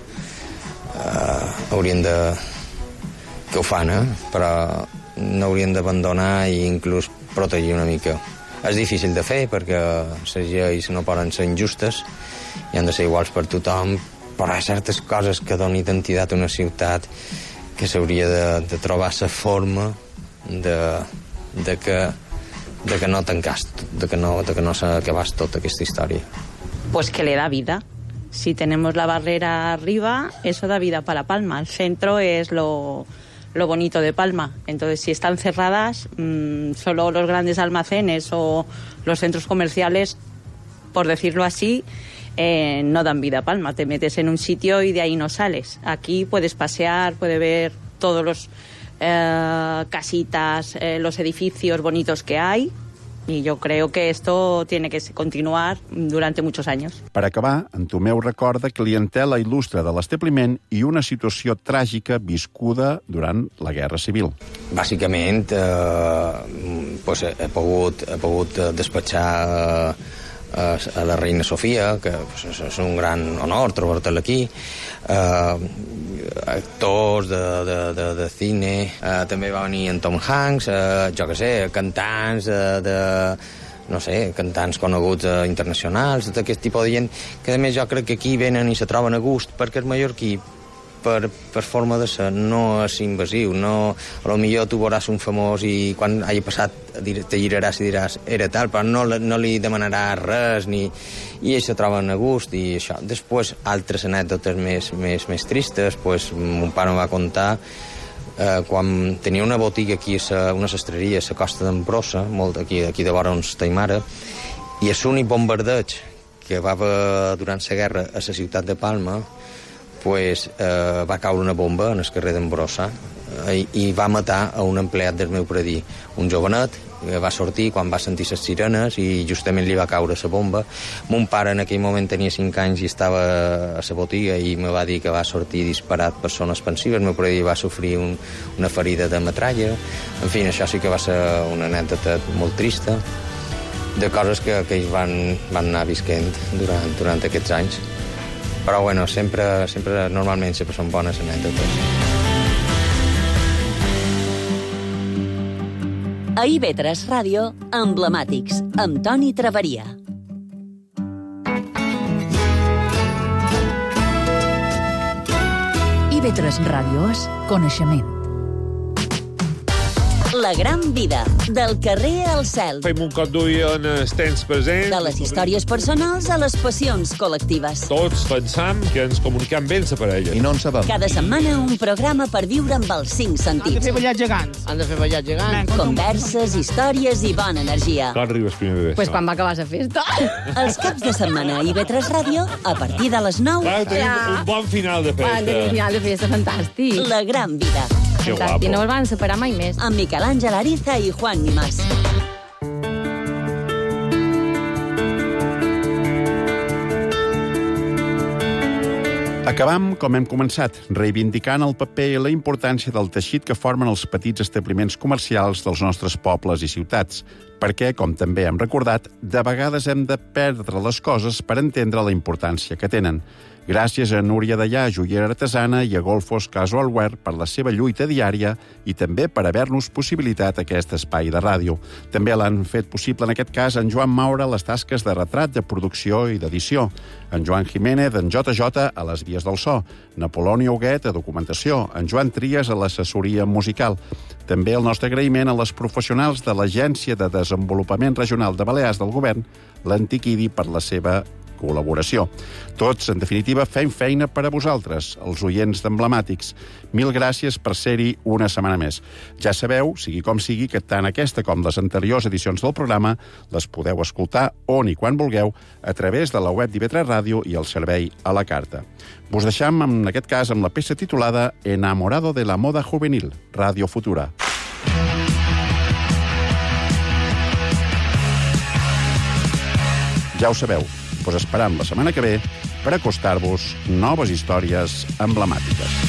eh, haurien de... que ho fan, eh? Però no haurien d'abandonar i inclús protegir una mica. És difícil de fer perquè les lleis no poden ser injustes i han de ser iguals per tothom, però hi ha certes coses que donen identitat a una ciutat que s'hauria de, de trobar la forma de, de, que, de que no tancàs, de que no, de que no s'acabàs tota aquesta història. Pues que le da vida. Si tenemos la barrera arriba, eso da vida para Palma. El centro es lo... lo bonito de Palma. Entonces, si están cerradas, mmm, solo los grandes almacenes o los centros comerciales, por decirlo así, eh, no dan vida a Palma. Te metes en un sitio y de ahí no sales. Aquí puedes pasear, puedes ver todos los eh, casitas, eh, los edificios bonitos que hay. Y yo creo que esto tiene que continuar durante muchos años. Per acabar, en Tomeu recorda clientela il·lustre de l'establiment i una situació tràgica viscuda durant la Guerra Civil. Bàsicament, eh, pues he pogut, he pogut despatxar eh, a la reina Sofia, que pues, és un gran honor trobar-te-la aquí, eh, actors de, de, de, de cine, eh, també va venir en Tom Hanks, eh, jo què sé, cantants de, de no sé, cantants coneguts eh, internacionals, tot aquest tipus de gent, que a més jo crec que aquí venen i se troben a gust, perquè el mallorquí, per, per forma de ser, no és invasiu, no, a lo millor tu veuràs un famós i quan hagi passat te giraràs i diràs era tal, però no, no li demanaràs res, ni, i ells se troben a gust, i això. Després, altres anècdotes més, més, més tristes, pues, mon pare em va contar eh, quan tenia una botiga aquí, a una sastreria, a la costa d'Embrossa, molt aquí, aquí de vora on està mare, i és l'únic bombardeig que va haver durant la guerra a la ciutat de Palma, pues, eh, va caure una bomba en el carrer d'Embrossa eh, i va matar a un empleat del meu predí, un jovenet, que va sortir quan va sentir les sirenes i justament li va caure la bomba. Mon pare en aquell moment tenia cinc anys i estava a la botiga i me va dir que va sortir disparat per zones expansives. El meu predí va sofrir un, una ferida de metralla. En fi, això sí que va ser una anècdota molt trista de coses que, que ells van, van anar visquent durant, durant aquests anys. Però, bueno, sempre, sempre, normalment sempre són bones anècdotes. A I V tres Ràdio, Emblemàtics, amb Toni Traveria. I V tres Ràdio és coneixement. La gran vida, del carrer al cel. Fem un cop d'ull en els temps presents. De les històries personals a les passions col·lectives. Tots pensam que ens comuniquem bé amb la parella. I no en sabem. Cada setmana un programa per viure amb els cinc sentits. Han de fer ballar gegants. Han de fer ballar gegants. Converses, històries i bona energia. Quan arribes primer de Pues quan va acabar la festa. Els caps de setmana a I V tres Ràdio, a partir de les nou. Clar, tenim un bon final de festa. Tenim un final de festa fantàstic. La gran vida. Que guapo. I no els van separar mai més. Amb Miquel Àngel Ariza i Juan Nimás. Acabam com hem començat, reivindicant el paper i la importància del teixit que formen els petits establiments comercials dels nostres pobles i ciutats, perquè, com també hem recordat, de vegades hem de perdre les coses per entendre la importància que tenen. Gràcies a Núria Dellà, joiera artesana, i a Golfos Casualware per la seva lluita diària i també per haver-nos possibilitat aquest espai de ràdio. També l'han fet possible, en aquest cas, en Joan Maura, les tasques de retrat, de producció i d'edició, en Joan Jiménez, en J J, a les vies del so, Napoloni Huguet, a documentació, en Joan Trias, a l'assessoria musical. També el nostre agraïment a les professionals de l'Agència de Desenvolupament Regional de Balears del Govern, l'Antiquidi, per la seva col·laboració. Tots, en definitiva, fem feina per a vosaltres, els oients d'Emblemàtics. Mil gràcies per ser-hi una setmana més. Ja sabeu, sigui com sigui, que tant aquesta com les anteriors edicions del programa les podeu escoltar on i quan vulgueu a través de la web d'I V tres Ràdio i el servei a la carta. Vos deixam, en aquest cas, amb la peça titulada Enamorado de la moda juvenil, Ràdio Futura. Ja ho sabeu, us esperam la setmana que ve per acostar-vos noves històries emblemàtiques.